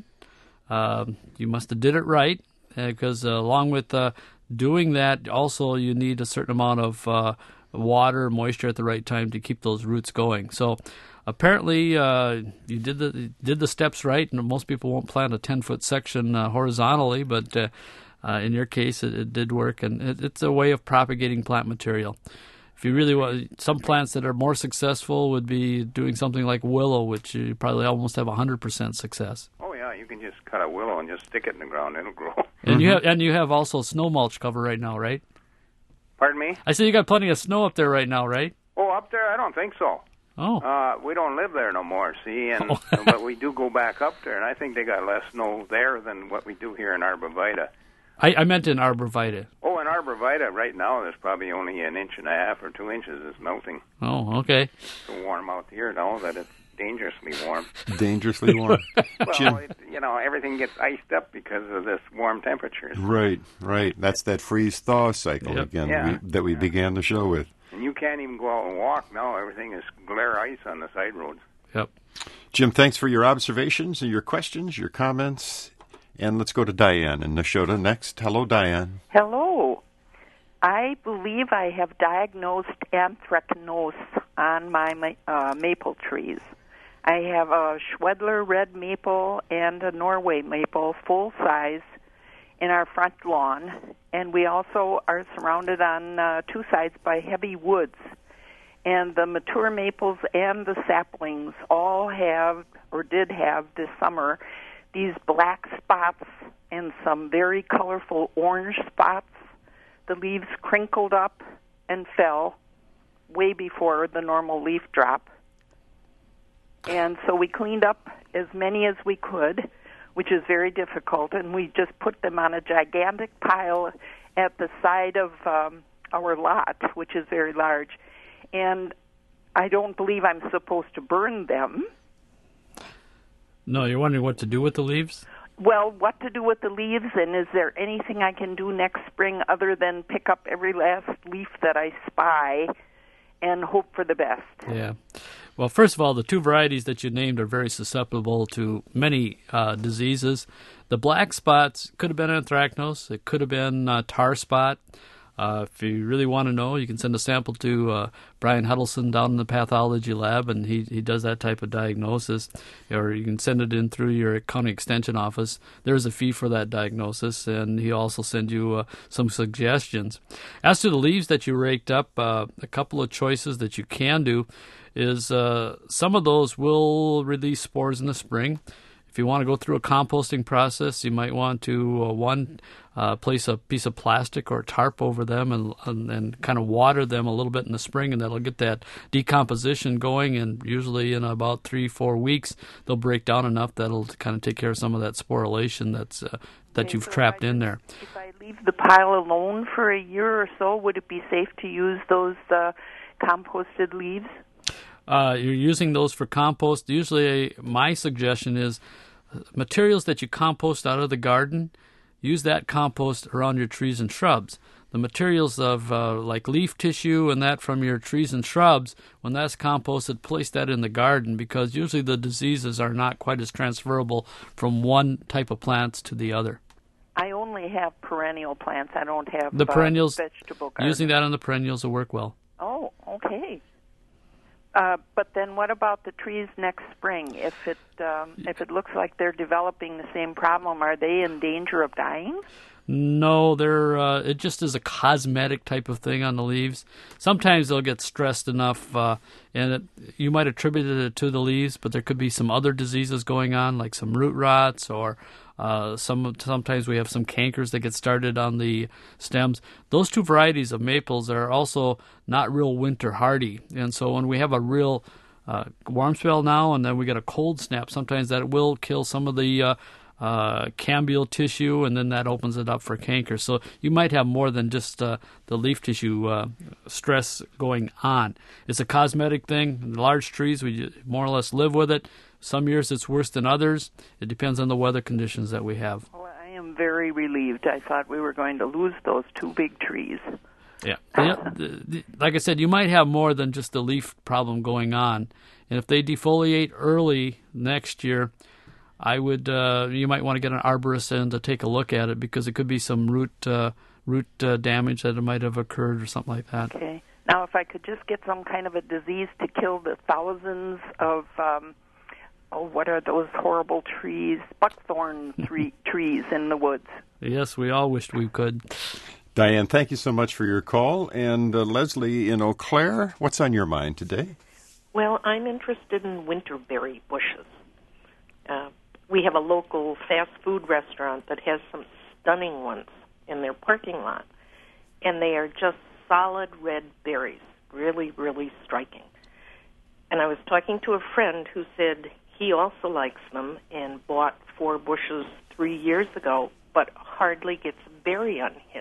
You must have did it right, because along with doing that, also you need a certain amount of water, moisture at the right time to keep those roots going. So apparently you did the steps right, and most people won't plant a 10-foot section horizontally, but in your case it did work, and it's a way of propagating plant material. If you really want, some plants that are more successful would be doing something like willow, which you probably almost have 100% success. Oh yeah, you can just cut a willow and just stick it in the ground; it'll grow. And you have also snow mulch cover right now, right? Pardon me? I said you got plenty of snow up there right now, right? Oh, up there? I don't think so. Oh. We don't live there no more, see, and but we do go back up there, and I think they got less snow there than what we do here in arborvitae. I meant in arborvitae. Oh, in arborvitae right now there's probably only 1.5 inches or 2 inches is melting. Oh, okay. It's so warm out here now that it's dangerously warm. Dangerously warm. Well, everything gets iced up because of this warm temperatures. Right. That's that freeze-thaw cycle again that we began the show with. And you can't even go out and walk now. Everything is glare ice on the side roads. Yep. Jim, thanks for your observations and your questions, your comments. And let's go to Diane in Neshota next. Hello, Diane. Hello. I believe I have diagnosed anthracnose on my maple trees. I have a Schwedler red maple and a Norway maple, full size, in our front lawn. And we also are surrounded on 2 sides by heavy woods. And the mature maples and the saplings all have, or did have this summer, these black spots and some very colorful orange spots. The leaves crinkled up and fell way before the normal leaf drop. And so we cleaned up as many as we could, which is very difficult, and we just put them on a gigantic pile at the side of our lot, which is very large. And I don't believe I'm supposed to burn them. No, you're wondering what to do with the leaves? Well, what to do with the leaves, and is there anything I can do next spring other than pick up every last leaf that I spy and hope for the best? Yeah. Well, first of all, the 2 varieties that you named are very susceptible to many diseases. The black spots could have been anthracnose. It could have been tar spot. If you really want to know, you can send a sample to Brian Huddleston down in the pathology lab, and he does that type of diagnosis. Or you can send it in through your county extension office. There's a fee for that diagnosis, and he also send you some suggestions. As to the leaves that you raked up, a couple of choices that you can do is some of those will release spores in the spring. If If you want to go through a composting process, you might want to, place a piece of plastic or a tarp over them and kind of water them a little bit in the spring, and that'll get that decomposition going. And usually in about 3-4 weeks, they'll break down enough that'll kind of take care of some of that sporulation that you've trapped in there. If I leave the pile alone for a year or so, would it be safe to use those composted leaves? You're using those for compost. Usually my suggestion is materials that you compost out of the garden, use that compost around your trees and shrubs. The materials of like leaf tissue and that from your trees and shrubs, when that's composted, place that in the garden, because usually the diseases are not quite as transferable from one type of plants to the other. I only have perennial plants. I don't have the perennials. Vegetable garden. Using that on the perennials will work well. Oh, okay. But then what about the trees next spring? If it looks like they're developing the same problem, are they in danger of dying? No, it just is a cosmetic type of thing on the leaves. Sometimes they'll get stressed enough, and you might attribute it to the leaves, but there could be some other diseases going on, like some root rots, or sometimes we have some cankers that get started on the stems. Those two varieties of maples are also not real winter hardy, and so when we have a real warm spell now, and then we get a cold snap, sometimes that will kill some of the cambial tissue, and then that opens it up for canker. So you might have more than just the leaf tissue stress going on. It's a cosmetic thing. Large trees, we more or less live with it. Some years it's worse than others. It depends on the weather conditions that we have. Well, I am very relieved. I thought we were going to lose those two big trees. Yeah. Like I said, you might have more than just the leaf problem going on. And if they defoliate early next year, I would. You might want to get an arborist in to take a look at it, because it could be some root damage that might have occurred or something like that. Okay. Now, if I could just get some kind of a disease to kill the thousands of what are those horrible trees? Buckthorn trees in the woods. Yes, we all wished we could. Diane, thank you so much for your call. And Leslie in Eau Claire, what's on your mind today? Well, I'm interested in winterberry bushes. We have a local fast food restaurant that has some stunning ones in their parking lot, and they are just solid red berries, really, really striking. And I was talking to a friend who said he also likes them and bought 4 bushes 3 years ago, but hardly gets a berry on his.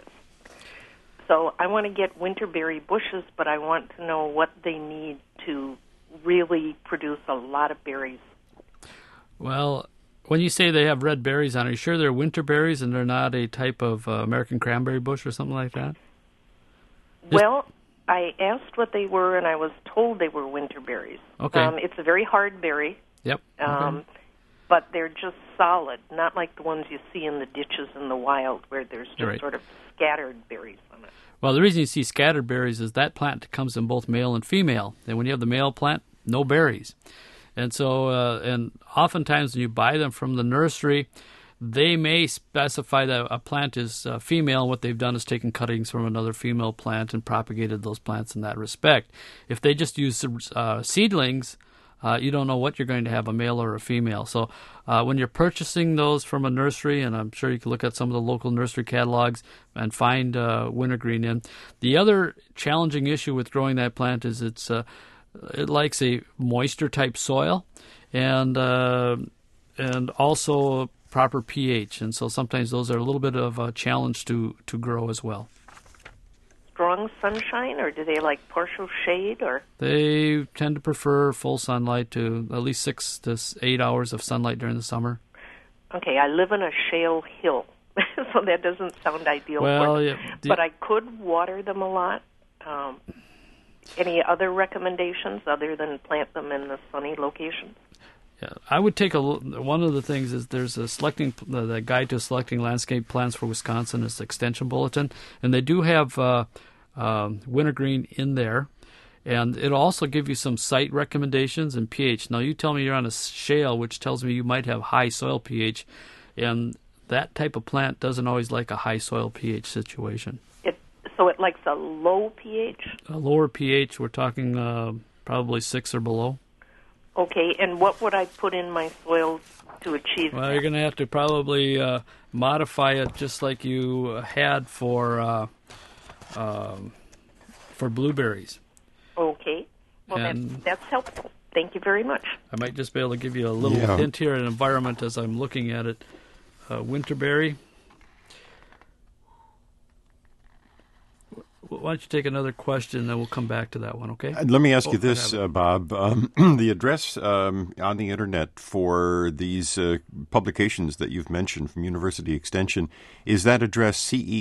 So I want to get winterberry bushes, but I want to know what they need to really produce a lot of berries. Well, when you say they have red berries on, are you sure they're winter berries and they're not a type of American cranberry bush or something like that? Well, I asked what they were, and I was told they were winter berries. Okay. It's a very hard berry. Yep. Okay. But they're just solid, not like the ones you see in the ditches in the wild where there's just sort of scattered berries on it. Well, the reason you see scattered berries is that plant comes in both male and female. And when you have the male plant, no berries. And so, and oftentimes when you buy them from the nursery, they may specify that a plant is female. What they've done is taken cuttings from another female plant and propagated those plants in that respect. If they just use seedlings, you don't know what you're going to have, a male or a female. So when you're purchasing those from a nursery, and I'm sure you can look at some of the local nursery catalogs and find wintergreen in. The other challenging issue with growing that plant is it likes a moisture-type soil and also proper pH, and so sometimes those are a little bit of a challenge to grow as well. Strong sunshine, or do they like partial shade? Or they tend to prefer full sunlight, to at least 6 to 8 hours of sunlight during the summer. Okay, I live in a shale hill, so that doesn't sound ideal for me. But I could water them a lot. Any other recommendations other than plant them in the sunny locations? Yeah, I would take one of the things is there's a the guide to selecting landscape plants for Wisconsin is the extension bulletin, and they do have wintergreen in there, and it'll also give you some site recommendations and pH. Now you tell me you're on a shale, which tells me you might have high soil pH, and that type of plant doesn't always like a high soil pH situation. So it likes a low pH? A lower pH, we're talking probably 6 or below. Okay, and what would I put in my soils to achieve Well, that? you're going to have to probably modify it just like you had for blueberries. Okay. Well, And- that's helpful. Thank you very much. I might just be able to give you a little hint here in environment as I'm looking at it. Winterberry. Why don't you take another question, and we'll come back to that one, okay? Let me ask you I this, have it. Bob. The address on the Internet for these publications that you've mentioned from University Extension, is that address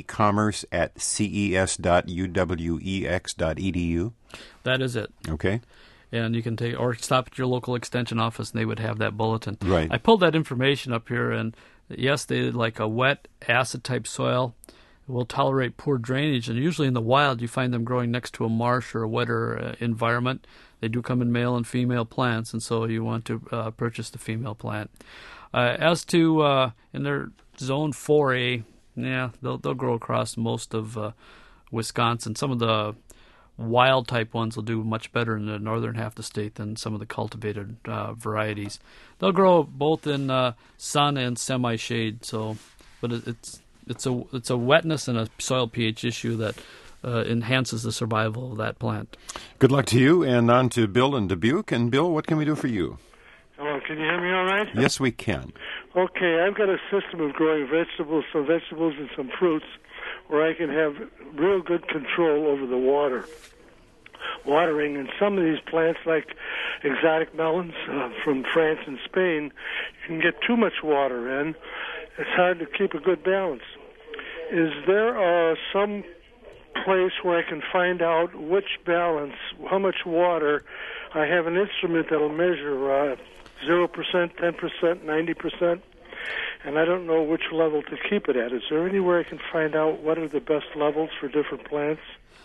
ces@ces.uwex.edu? That is it. Okay. And you can take or stop at your local extension office, and they would have that bulletin. Right. I pulled that information up here, and yes, they like a wet acid-type soil. Will tolerate poor drainage, and usually in the wild you find them growing next to a marsh or a wetter environment. They do come in male and female plants, and so you want to purchase the female plant. As to in their zone 4A, they'll grow across most of Wisconsin. Some of the wild type ones will do much better in the northern half of the state than some of the cultivated varieties. They'll grow both in sun and semi-shade. But it's a wetness and a soil pH issue that enhances the survival of that plant. Good luck to you, and on to Bill in Dubuque. And Bill, what can we do for you? Hello, can you hear me all right? Yes, we can. Okay, I've got a system of growing vegetables, some vegetables and some fruits, where I can have real good control over the watering. And some of these plants, like exotic melons from France and Spain, you can get too much water in. It's hard to keep a good balance. Is there some place where I can find out which balance, how much water? I have an instrument that'll measure 0%, 10%, 90%, and I don't know which level to keep it at. Is there anywhere I can find out what are the best levels for different plants?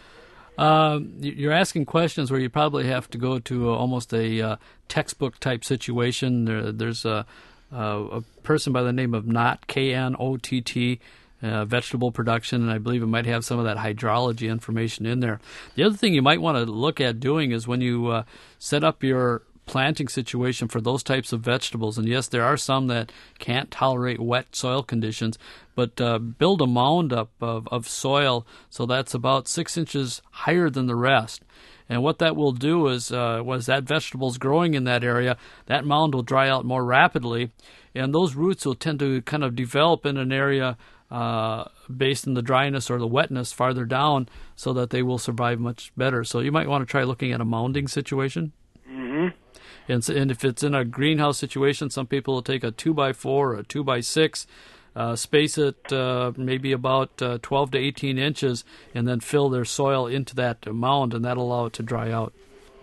You're asking questions where you probably have to go to almost a textbook type situation. There's a person by the name of Knott, Knott, vegetable production, and I believe it might have some of that hydrology information in there. The other thing you might want to look at doing is when you set up your planting situation for those types of vegetables, and yes, there are some that can't tolerate wet soil conditions, but build a mound up of soil so that's about 6 inches higher than the rest. And what that will do is, was that vegetable's growing in that area, that mound will dry out more rapidly, and those roots will tend to kind of develop in an area based on the dryness or the wetness farther down so that they will survive much better. So you might want to try looking at a mounding situation. Mm-hmm. And if it's in a greenhouse situation, some people will take a 2x4 or a 2x6, space it maybe about 12 to 18 inches, and then fill their soil into that mound, and that'll allow it to dry out.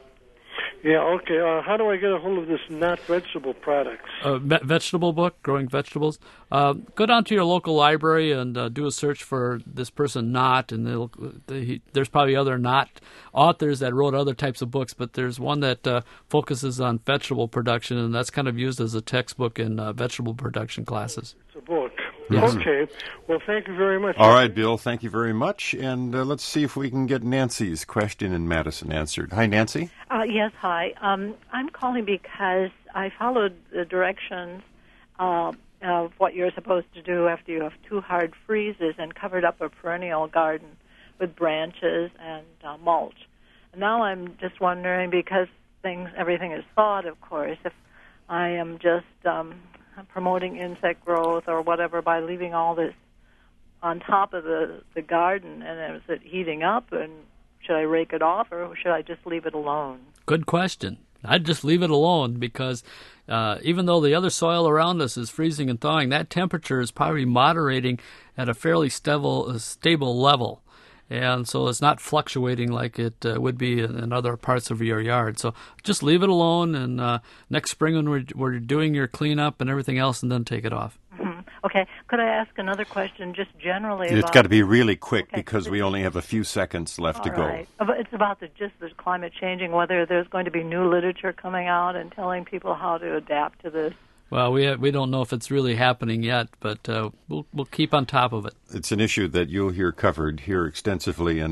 Yeah, okay. How do I get a hold of this Knott Vegetable Products? Vegetable book, Growing Vegetables. Go down to your local library and do a search for this person, Knott, and there's probably other Knott authors that wrote other types of books, but there's one that focuses on vegetable production, and that's kind of used as a textbook in vegetable production classes. It's a book. Yes. Okay. Well, thank you very much. All right, Bill, thank you very much. And let's see if we can get Nancy's question in Madison answered. Hi, Nancy. Yes, hi. I'm calling because I followed the directions of what you're supposed to do after you have 2 hard freezes and covered up a perennial garden with branches and mulch. Now I'm just wondering, because everything is thawed, of course, if I am just promoting insect growth or whatever by leaving all this on top of the garden, and is it heating up, and should I rake it off or should I just leave it alone? Good question. I'd just leave it alone because even though the other soil around us is freezing and thawing, that temperature is probably moderating at a fairly stable level. And so it's not fluctuating like it would be in other parts of your yard. So just leave it alone, and next spring when we're doing your cleanup and everything else, and then take it off. Mm-hmm. Okay. Could I ask another question just generally It's got to be really quick because we only have a few seconds left to go. Right. It's about the climate changing, whether there's going to be new literature coming out and telling people how to adapt to this. Well, we don't know if it's really happening yet, but we'll keep on top of it. It's an issue that you'll hear covered here extensively, and if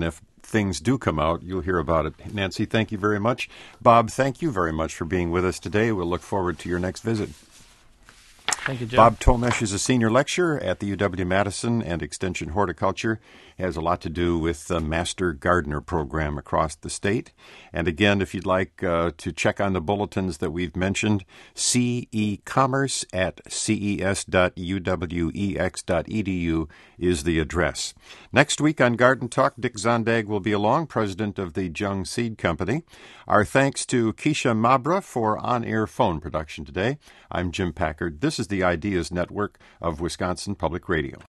things do come out, you'll hear about it. Nancy, thank you very much. Bob, thank you very much for being with us today. We'll look forward to your next visit. Thank you, Jim. Bob Tomesh is a senior lecturer at the UW-Madison and Extension Horticulture. Has a lot to do with the Master Gardener program across the state. And again, if you'd like to check on the bulletins that we've mentioned, CECommerce at ces.uwex.edu is the address. Next week on Garden Talk, Dick Zondag will be along, president of the Jung Seed Company. Our thanks to Keisha Mabra for on-air phone production today. I'm Jim Packard. This is the Ideas Network of Wisconsin Public Radio.